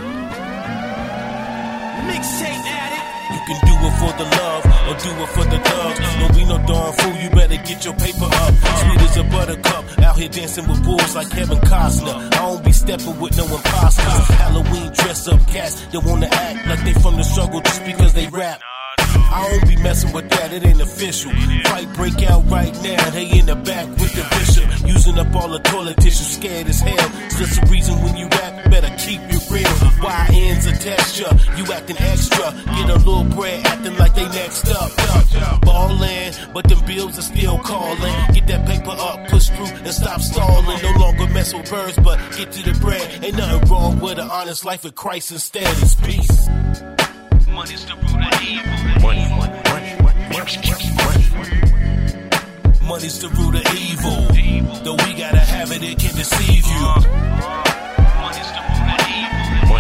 Mixtape addict. You can do it for the love or do it for the thugs. Don't be no darn fool, you better get your paper up. Sweet as a buttercup, out here dancing with bulls like Kevin Costner. I don't be stepping with no imposters. Halloween dress up cats that wanna act like they from the struggle just because they rap. I don't be messing with that, it ain't official. Fight break out right now, they in the back with the bishop. Using up all the toilet tissue, scared as hell. So that's the reason when you rap, better keep it real. Why ends attached ya, you acting extra. Get a little bread, acting like they next up. Ballin', but them bills are still calling. Get that paper up, push through and stop stalling. No longer mess with birds, but get to the bread. Ain't nothing wrong with an honest life with Christ instead, it's peace. Money's the root of evil. Money's the root of evil. Though we gotta have it, it can deceive you. Money's the root of evil.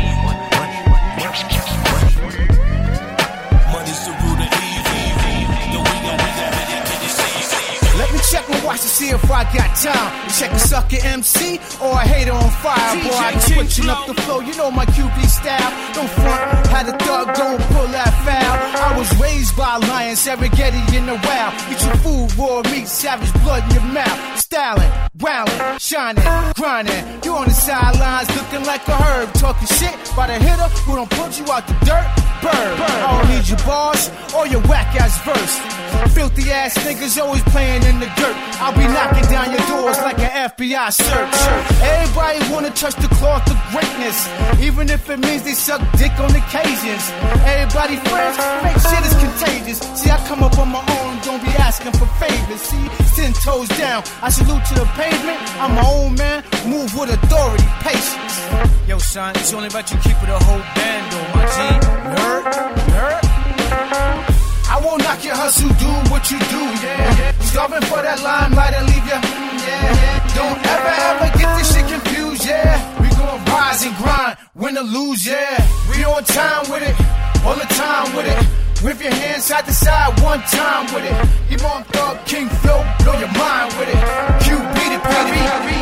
Money's the root of evil. Though we gotta have it, it can deceive you. Let me check my watch to see if I got time. Check a sucker MC or a hater on fire. Boy, I'm switching up the flow, you know my QB style. Don't front, had a thug, don't pull that foul. I was raised by lions, Serengeti in the wild. Eat your food, raw meat, savage blood in your mouth. Styling, wildin', shining, grinding. You on the sidelines looking like a herb. Talking shit by the hitter who don't put you out the dirt. Bird, I don't need your bars or your whack ass verse. Filthy ass niggas always playing in the dirt. I'll be knocking down your doors like an FBI search. Everybody wanna touch the cloth of greatness, even if it means they suck dick on occasions. Everybody friends, fake shit is contagious. See, I come up on my own, don't be asking for favors. See, 10 toes down, I salute to the pavement. I'm my own man, move with authority, patience. Yo son, it's only about you keeping the whole band on my team. Nerd, nerd. I won't knock your hustle, do what you do, yeah. Starving for that limelight and leave ya, yeah. Don't ever get this shit confused, yeah. We gon' rise and grind, win or lose, yeah. We on time with it, all the time with it. Whip your hands side to side one time with it. You want Thug King Flow, blow your mind with it. Q beat it, baby.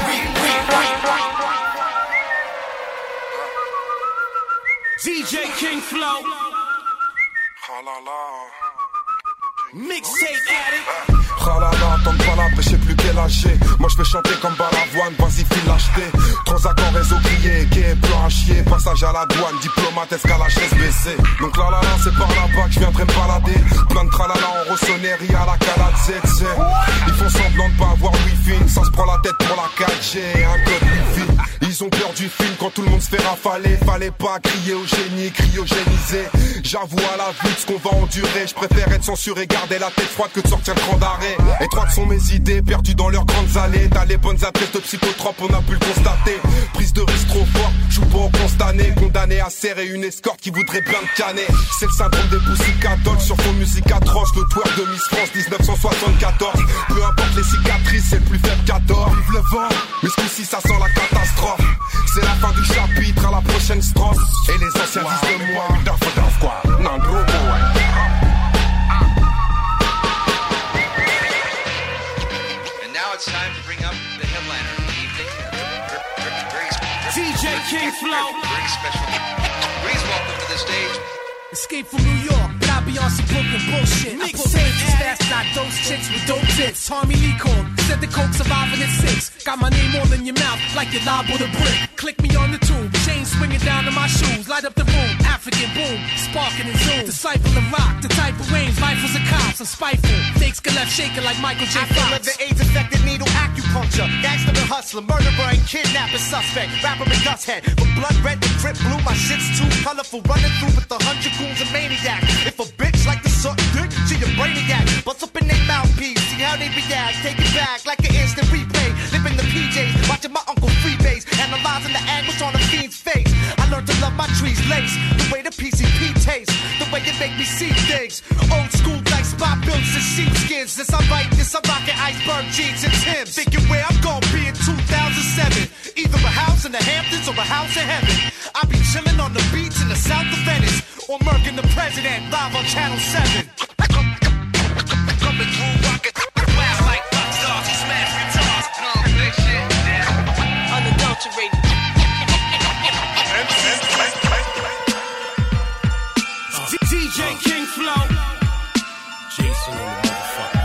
DJ King Flow. Mixtape addict. Ralala, tant de palabres, je sais plus quel âge j'ai. Moi je vais chanter comme Balavoine, vas-y file l'acheter. Transact réseau crié, quai plan à chier. Passage à la douane, diplomate, escalage SBC. Donc là, c'est par là-bas que je viendrai me balader. Plein de tralala en rossonnerie à la calade ZZ. Ils font semblant de pas avoir wifi, ça se prend la tête pour la 4G. Un code wifi. Ils ont peur du film quand tout le monde se fait rafaler. Fallait pas crier au génie, cryogéniser. J'avoue à la vue de ce qu'on va endurer. Je préfère être censuré, garder la tête froide que de sortir le cran d'arrêt. Étroites sont mes idées, perdues dans leurs grandes allées. T'as les bonnes adresses de psychotropes, on a pu le constater. Prise de risque trop fort, joue pas au constané. Condamné à serrer une escorte qui voudrait bien te canner. C'est le syndrome des boussicatoles sur ton musique atroce. Le twerk de Miss France 1974. Peu importe les cicatrices, c'est le plus faible qu'adore. Vive le vent, mais ce coup-ci ça sent la catastrophe. C'est la fin du chapitre, à la prochaine strophe. Et les anciens disent de moi Daf quoi, non gros ouais. It's time to bring up the headliner of the evening. DJ King Flow. Very special. Please welcome to the stage. Escape from New York, but I be on some Brooklyn bullshit. I put pages fast, not those chicks with dope tits. Tommy Lee Kong, said the coke surviving at 6. Got my name all in your mouth, like your lob with a brick. Click me on the tube, chain swinging down to my shoes. Light up the room, trafficking, boom, sparking and zoom. Disciple and rock, the type of range, rifles and cops are spiteful. Fakes get left shaking like Michael J. Fox. After the AIDS-affected needle acupuncture, gangster and hustler, murderer and kidnapper suspect, rapper and dust head. From blood red to drip blue, my shit's too colorful, running through with 100 goons and maniacs. If a bitch like to suck dick, she a brainiac. Bust up in they mouthpiece, see how they react. Take it back like an instant replay. Living the PJs, watching my uncle freebase, analyzing the angles on the fiend's face. I learned to love my trees lace, the way the PCP tastes, the way they make me see things. Old school like spot builds and sheepskins. Since I write this, I'm rocking iceberg jeans and Timbs. Thinking where I'm gonna be in 2007, either a house in the Hamptons or a house in heaven. I'll be chilling on the beach in the south of Venice, or murking the president live on Channel 7. Coming through rocket wild like rock stars, he smash guitars. Big shit, yeah. Unadulterated. DJ King Flow. Jason on the motherfucking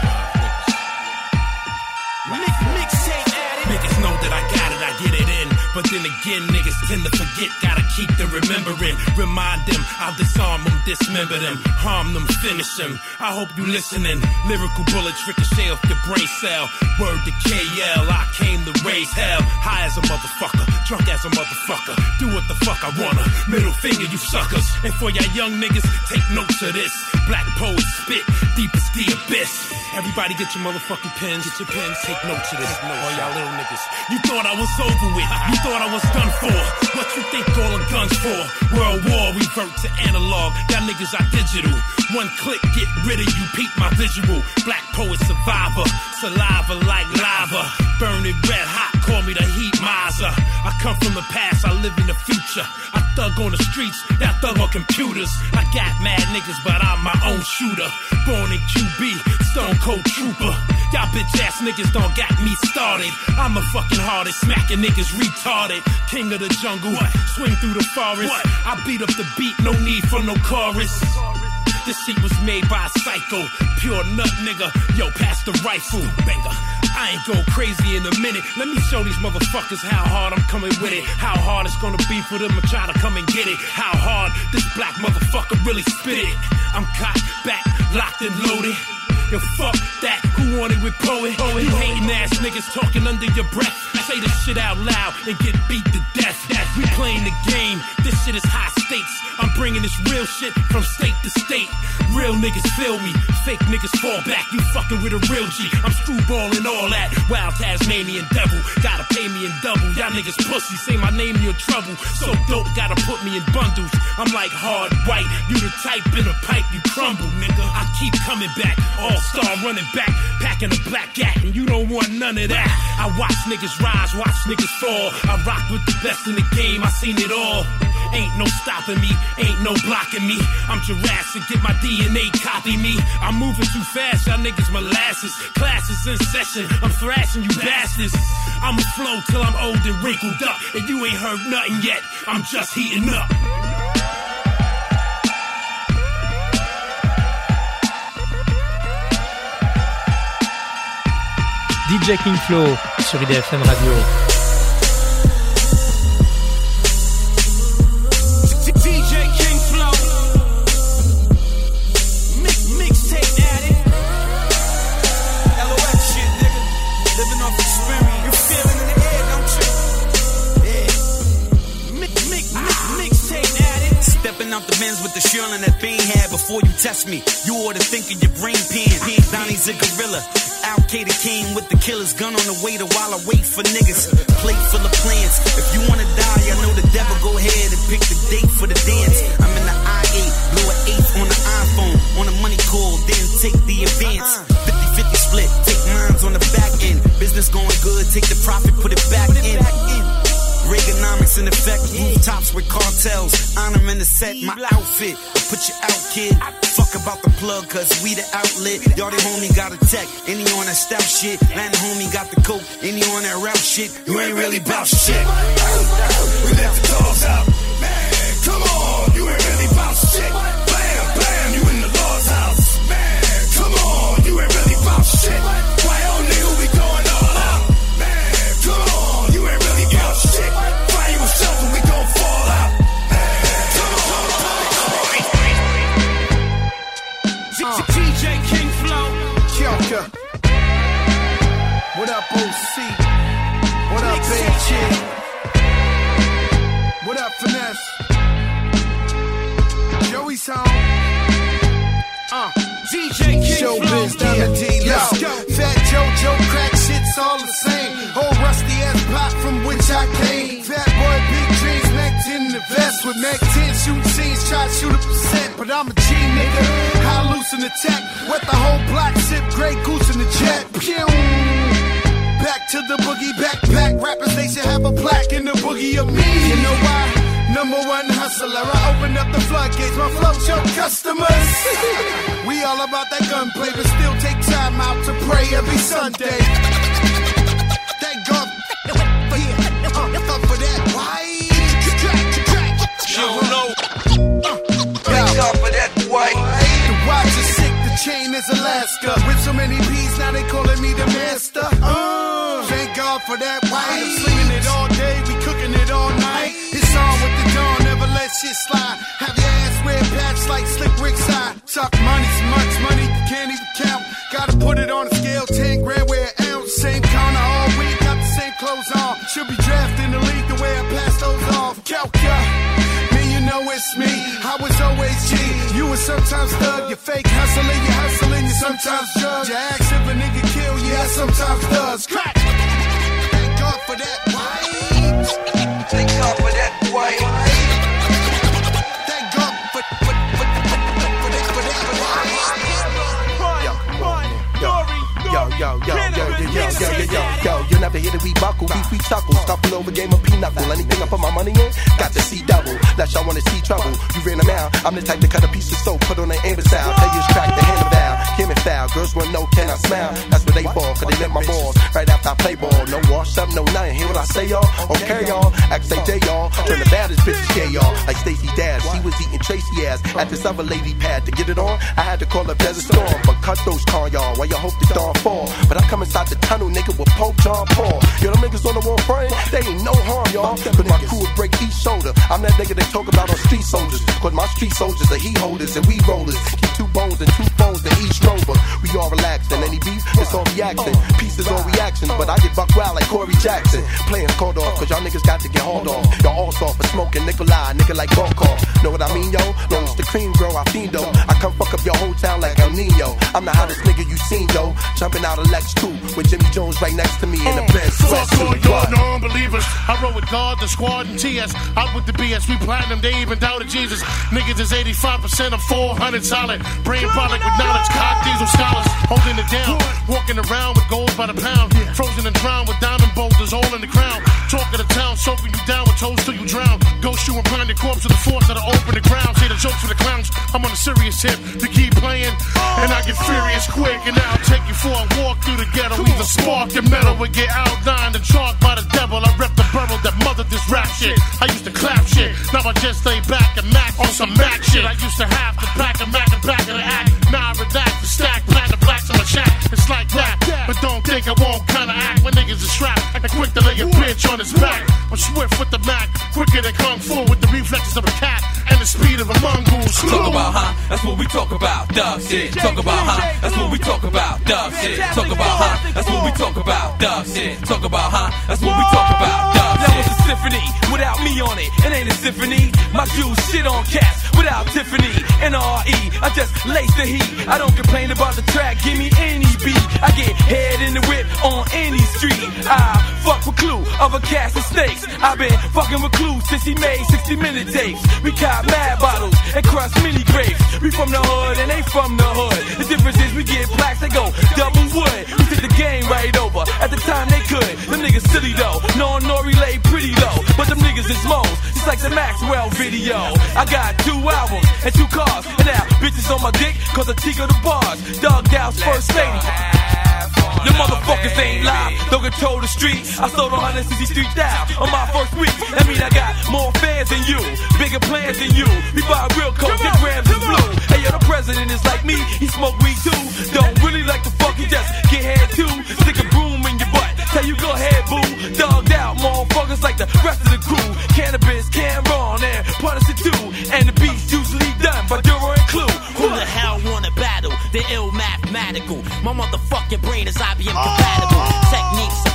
mixtape addict. Niggas know that I got it, I get it in. But then again, niggas tend to forget, gotta keep them remembering. Remind them, I'll disarm them, dismember them, harm them, finish them. I hope you listening. Lyrical bullets ricochet off your brain cell. Word to KL, I came to raise hell. High as a motherfucker, drunk as a motherfucker. Do what the fuck I wanna. Middle finger, you suckers. And for y'all young niggas, take notes of this. Black poets spit, deep as the abyss. Everybody get your motherfucking pens, get your pens, take notes of this. All y'all little niggas. You thought I was over with, you thought I was done for. What you think all the guns for? World war, revert to analog. Y'all niggas are digital. One click, get rid of you, peep my visual. Black poet survivor, saliva like lava. Burn it red hot, call me the heat miser. I come from the past, I live in the future. I thug on the streets, y'all thug on computers. I got mad niggas, but I'm my own shooter. Born in QB, stone cold trooper. Y'all bitch ass niggas don't got me started. I'm the fucking hardest, smacking niggas retarded. King of the jungle, swing through the forest. I beat up the beat, no need for no chorus. This shit was made by a psycho, pure nut nigga. Yo, pass the rifle, banger. I ain't go crazy in a minute. Let me show these motherfuckers how hard I'm coming with it. How hard it's gonna be for them to try to come and get it. How hard this black motherfucker really spit it. I'm cocked, back, locked and loaded. Yo, fuck that, who wanted with poet? You hating ass niggas talking under your breath. Say this shit out loud and get beat to death. We playing the game, this shit is high stakes. I'm bringing this real shit from state to state. Real niggas feel me, fake niggas fall back. You fucking with a real G, I'm screwballing all that. Wild Tasmanian devil, gotta pay me in double. Y'all niggas pussy, say my name, you're trouble. So dope, gotta put me in bundles. I'm like hard white, you the type in a pipe, you crumble, nigga. I keep coming back, all-star running back, packing a black gat, and you don't want none of that. I watch niggas rise, watch niggas fall. I rock with the best in the game, I seen it all. Ain't no stopping me, ain't no blocking me. I'm Jurassic, get my DNA, copy me. I'm moving too fast, y'all niggas molasses. Classes in session, I'm thrashing you bastards. I'ma flow till I'm old and wrinkled up, and you ain't heard nothing yet, I'm just heating up. DJ King Flow sur IDFM Radio. Out the men's with the Sherlin that Bane had before you test me. You ought to think of your brain pan. Donnie's a gorilla. Al Qaeda came with the killer's gun on the waiter while I wait for niggas. Plate full of plans. If you wanna die, I know the devil. Go ahead and pick the date for the dance. I'm in the I-8, blew an 8 on the iPhone. On a money call, then take the advance. 50-50 split, take mines on the back end. Business going good, take the profit, put it back in. Reaganomics in effect, rooftops with cartels. Honor in the set, my outfit. I put you out, kid. Fuck about the plug, cause we the outlet. Y'all the homie got a tech, any on that stout shit. Land homie got the coke, any on that route shit. You ain't really bout shit. We let the dogs out. Man, come on, you ain't really bout shit. Bam, bam, you in the Lord's house. Man, come on, you ain't really bout shit. Why on nigga, we going all out. Man, come on, you ain't really bout shit. Fire yourself and we gon' fall out. Man, come on. OC. What up, AG? What up, Finesse? Joey's home. DJ King Showbiz, down the D, let's go. Fat JoJo, crack shit's all the same. Old rusty ass block from which I came. Fat boy, big dreams, Mac 10 in the vest. With Mac 10 shoot scenes, try to shoot a percent. But I'm a G nigga, high loose in the tech. Wet the whole block, sip Grey Goose in the jet. Pew! Back to the boogie backpack. Rappers, they should have a plaque in the boogie of me. You know why? Number one hustler, I opened up the floodgates, my flow show customers. We all about that gunplay, but still take time out to pray every Sunday. Thank God, for that white. You don't know. Thank God for that white. The watch is sick, the chain is Alaska. With so many P's, now they calling me the master. Thank God for that white. I'm slinging it all day, we cooking it all night. It's on with the dawn, never let shit slide. Have your ass wear patch like Slick Rick's eye. Talk money, so much money, can't even count. Gotta put it on a scale, 10 grand, wear an ounce. Same counter all week, got the same clothes on. Should be drafted in the league the way I pass those off. Calca, man, you know it's me. I was always G. You was sometimes thug, you fake hustling, you sometimes judge. You ask if a nigga kill, yeah, I sometimes does. Crack! Thank God for that white. Thank God for that white. Thank God for that white. Yo, you never hear the we buckle, beef we chuckle, stuffing over game of pinochle. Anything I put my money in, got to see double. Lest y'all wanna see trouble, you ran them out. I'm the type to cut a piece of soap, put on an imbecile. Tell you crack the hand of Val, Kim and foul. Girls wanna know, can I smile? That's what they fall, cause they lick my balls right after I play ball. No wash up, no nothing. Hear what I say, y'all? Okay, y'all. XAJ, y'all. Turn the baddest bitches gay, y'all. Like Stacey Dash, she was eating Tracy ass at this other lady pad. To get it on, I had to call up Desert Storm. But cut those car, y'all, while you hope the dawn fall. But I come inside the tunnel, nigga, with Pope John Paul. Yo, them niggas on the wall front, they ain't no harm, y'all. Cause my crew would break each shoulder. I'm that nigga they talk about on street soldiers. Cause my street soldiers are heat holders and we rollers. Keep 2 bones and 2 phones in each rover. We all relaxed and any beef, it's all reaction. Pieces all reaction, but I get buck wild like Corey Jackson. Playing called off, cause y'all niggas got to get hauled off. Y'all all soft for smoking Nikolai, nigga like Volkov. Know what I mean, yo? Long as the cream grow, I fiend, though. I come fuck up your whole town like El Nino. I'm the hottest nigga you seen, yo. Jumping out of Lex 2 with Jimmy Jones right next to me in the Benz. Fuck all y'all non-believers. I rode with God, the squad, and TS. Out with the BS, we platinum, they even doubted Jesus. Niggas is 85%, I'm 400 solid. Brain product with knowledge, cod diesel scholars. Holding it down, walking around with gold by the pound. Frozen and drowned with diamond boulders all in the crown. Talk of the town, soaking you down with toes till you drown. Ghost you and find your corpse to the force that'll open the ground. Say the jokes for the clowns, I'm on a serious tip. To keep playing, and I get furious quick. And I'll take you for a walk through the ghetto. Either spark your metal or get outlined and chalked by the devil. I rep the borough that mothered this rap shit. I used to clap shit, now I just lay back and mac on some Mac shit. I used to have to pack a Mac and back of the act. Now I redact the stack, plant the blacks on my shack. It's like that, but don't think I won't kinda act when niggas is strapped and quick to lay a bitch on his back. I'm swift with the Mac, quicker than Kung Fu with the reflexes of a cat and the speed of a mongoose. Talk about, huh? That's what we talk about. Dub shit. Talk about, huh? That's what we talk about. Dub shit. Talk about, huh? That's what we talk about. Dub shit. Talk about, huh? That's what we talk about. Dub shit. That was a symphony without me on it. It ain't a symphony. My Jews shit on cats without Tiffany. NRE. I just lace the heat. I don't complain about the track. Give me any beat. I get head in the whip on any street. I fuck with Clue, other cats and snakes. I've been fucking with Clue since he made 60-minute tapes. We cop mad bottles and crush mini grapes. We from the hood and they from the hood. The difference is we get blacks, they go double wood. We took the game right over at the time they could. Them niggas silly though, no Nori lay pretty low. But them niggas is moles, just like the Maxwell video. I got 2 albums and 2 cars, and now bitches on my dick cause I tick of the bars. Dog Dow's first lady. The motherfuckers ain't live, don't control the street. I sold 160 street down on my first week. That mean I got more fans than you, bigger plans than you. We buy real coke, get grams and blue. Hey yo, the president is like me, he smoke weed too. Don't really like the fuck, he just get head too. Stick a broom in your butt, tell you go ahead boo. Dogged out, motherfuckers like the rest of the crew. Cannabis, Cameron, and Punisher too. And the beat's usually done by Duro and Clue. Who the hell wanna battle? The ill mathematical. My motherfucking brain is IBM compatible. Techniques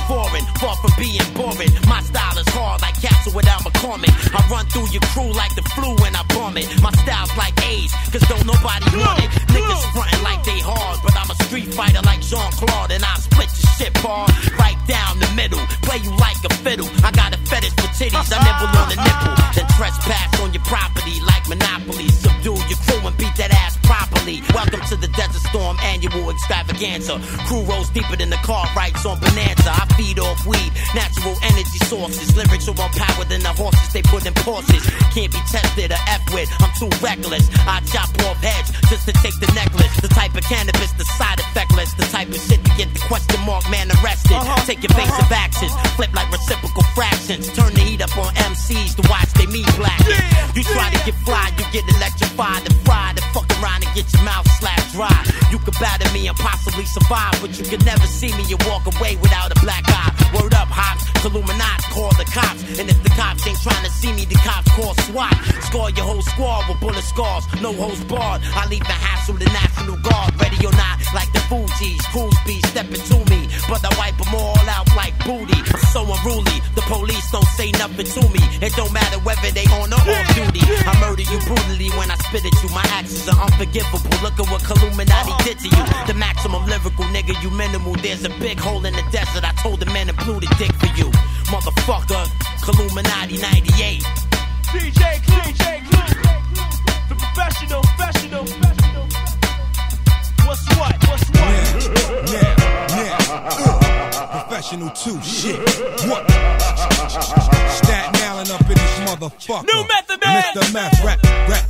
performing. I run through your crew like the flu when I bomb it. My style's like AIDS, cause don't nobody want it. Niggas frontin' like they hard, but I'm a street fighter like Jean-Claude, and I split your shit, Paul, right down the middle. Play you like a fiddle. I got a fetish for titties, I nibble on the nipple. Then trespass on your property like Monopoly. Subdue your crew and beat that ass properly. Welcome to the Desert Storm annual extravaganza. Crew rolls deeper than the car rides on Bonanza. I feed off weed, natural energy sources. Lyrics are more power than the horses they put in Porsches. Can't be tested or F with, I'm too reckless. I chop off heads just to take the necklace. The type of cannabis, the side effectless. The type of shit to get the question mark man arrested. Take evasive actions, flip like reciprocal fractions. Turn the heat up on MCs to watch they meat blacken. You try to get fly, you get electrified and fried. And fuck around and get your mouth slapped dry. You could batter me and possibly survive, but you could never see me and walk away without a black eye. Word up, hops, Illuminati, call the cops. And if the cops ain't trying to see me, the cops call SWAT. Score your whole squad with bullet scars, no host barred. I leave the hassle the National Guard, ready or not, like the Fugees. Cruise be stepping to me, but I wipe them all out like booty. So unruly, the police don't say nothing to me. It don't matter whether they on or off duty. I murder you brutally when I spit at you. My actions are unforgivable. Look at what Illuminati did to you. The maximum lyrical nigga, you minimal. There's a big hole in the desert. I told the man and blew the dick for you, motherfucker. Illuminati 98. DJ Clue, the professional. What's what? Professional too, shit. What? Staten Island up in this motherfucker. New Method Man. Mr. Meth, rap.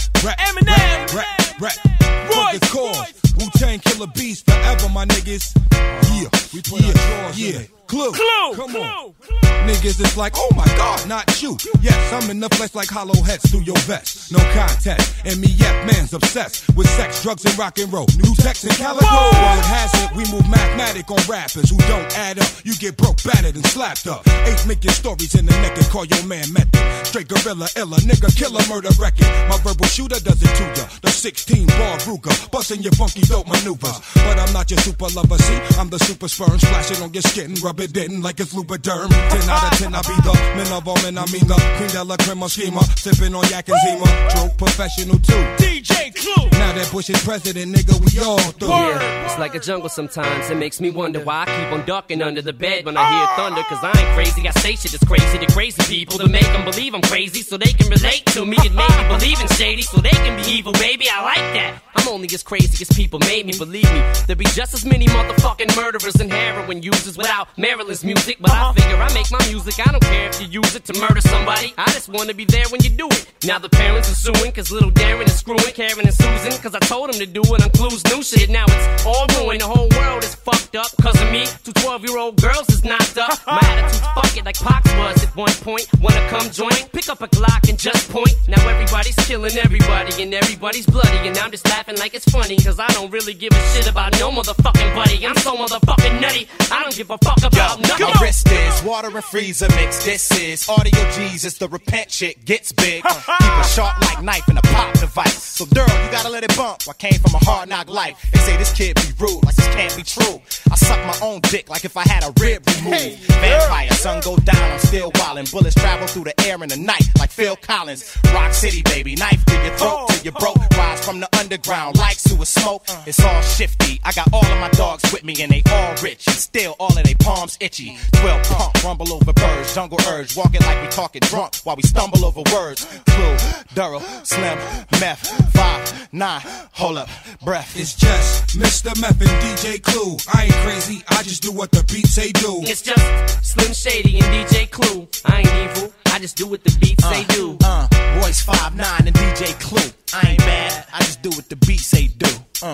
Eminem. Rap. Fuck the cause. Wu-Tang Killer Bees forever, my niggas. Yeah, we put our drawers in it. Clue. Come on. Niggas, it's like, oh my God, not you. Yes, I'm in the flesh like hollow heads through your vest. No contest. MEF man's obsessed with sex, drugs, and rock and roll. New text and calico. Word has it, we move mathematic on rappers who don't add up. You get broke, battered, and slapped up. 8 making stories in the neck and call your man method. Straight gorilla, illa, nigga, killer, murder record. My verbal shooter does it to ya. The 16 bar Ruger, busting your funky dope maneuvers. But I'm not your super lover, see, I'm the super sperm, splashing on your skin, rub it in like it's Lubriderm. 10 out of 10, I be the man of all men, I mean the queen de la crema schema, sipping on yak and Zima. True professional too. DJ Clue. Now that Bush is president, nigga, we all through. Yeah, it's like a jungle sometimes. It makes me wonder why I keep on ducking under the bed when I hear thunder. Cause I ain't crazy, I say shit is crazy to crazy people to make them believe I'm crazy so they can relate to me and make me believe in shady so they can be evil, baby. I like that. I'm only as crazy as people made me. Believe me, there'll be just as many motherfucking murderers and heroin users without Maryland's music. But I figure I make my music, I don't care if you use it to murder somebody. I just wanna be there when you do it. Now the parents are suing cause little Darren is screwing Karen and Susan cause I told them to do it on Clue's new shit. Now it's all ruined, the whole world is fucked up cause of me. 2 12-year-old girls is knocked up. My attitude's fuck it like Pox was at one point. Wanna come join? Pick up a Glock and just point. Now everybody's killing everybody and everybody's bloody. And I'm just laughing like it's funny cause I don't really give a shit about no motherfucking buddy. I'm so motherfucking nutty, I don't give a fuck about nothing. My wrist is water and freezer mix. This is audio Jesus, the repent shit gets big. Keep a sharp like knife in a pop device. So girl, you gotta let it bump. I came from a hard knock life. They say this kid be rude, like this can't be true. I suck my own dick like if I had a rib removed. Vampire, sun go down, I'm still wildin'. Bullets travel through the air in the night like Phil Collins. Rock City, baby, knife to your throat till you broke. Rise from the underground like sewer smoke. It's all shifty. I got all of my dogs with me and they all rich. And still all of they palms itchy. 12 pump, rumble over birds, jungle urge. Walking like we talking drunk while we stumble over words. Clue, Durrell, Slim, Meth, 5, 9, hold up, breath. It's just Mr. Meth and DJ Clue. I ain't crazy, I just do what the beats say do. It's just Slim Shady and DJ Clue. I ain't evil, I just do what the beats say do. Royce 5'9" and DJ Clue. I ain't bad, I just do what the beats say do.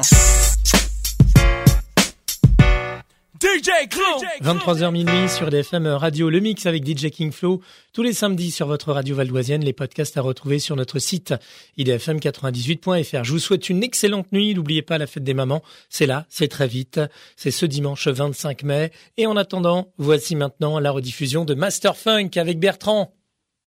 DJ Clue. 23h minuit sur DFM Radio, le mix avec DJ King Flow. Tous les samedis sur votre radio valdoisienne, les podcasts à retrouver sur notre site idfm98.fr. Je vous souhaite une excellente nuit. N'oubliez pas la fête des mamans. C'est là, c'est très vite. C'est ce dimanche 25 mai. Et en attendant, voici maintenant la rediffusion de Master Funk avec Bertrand.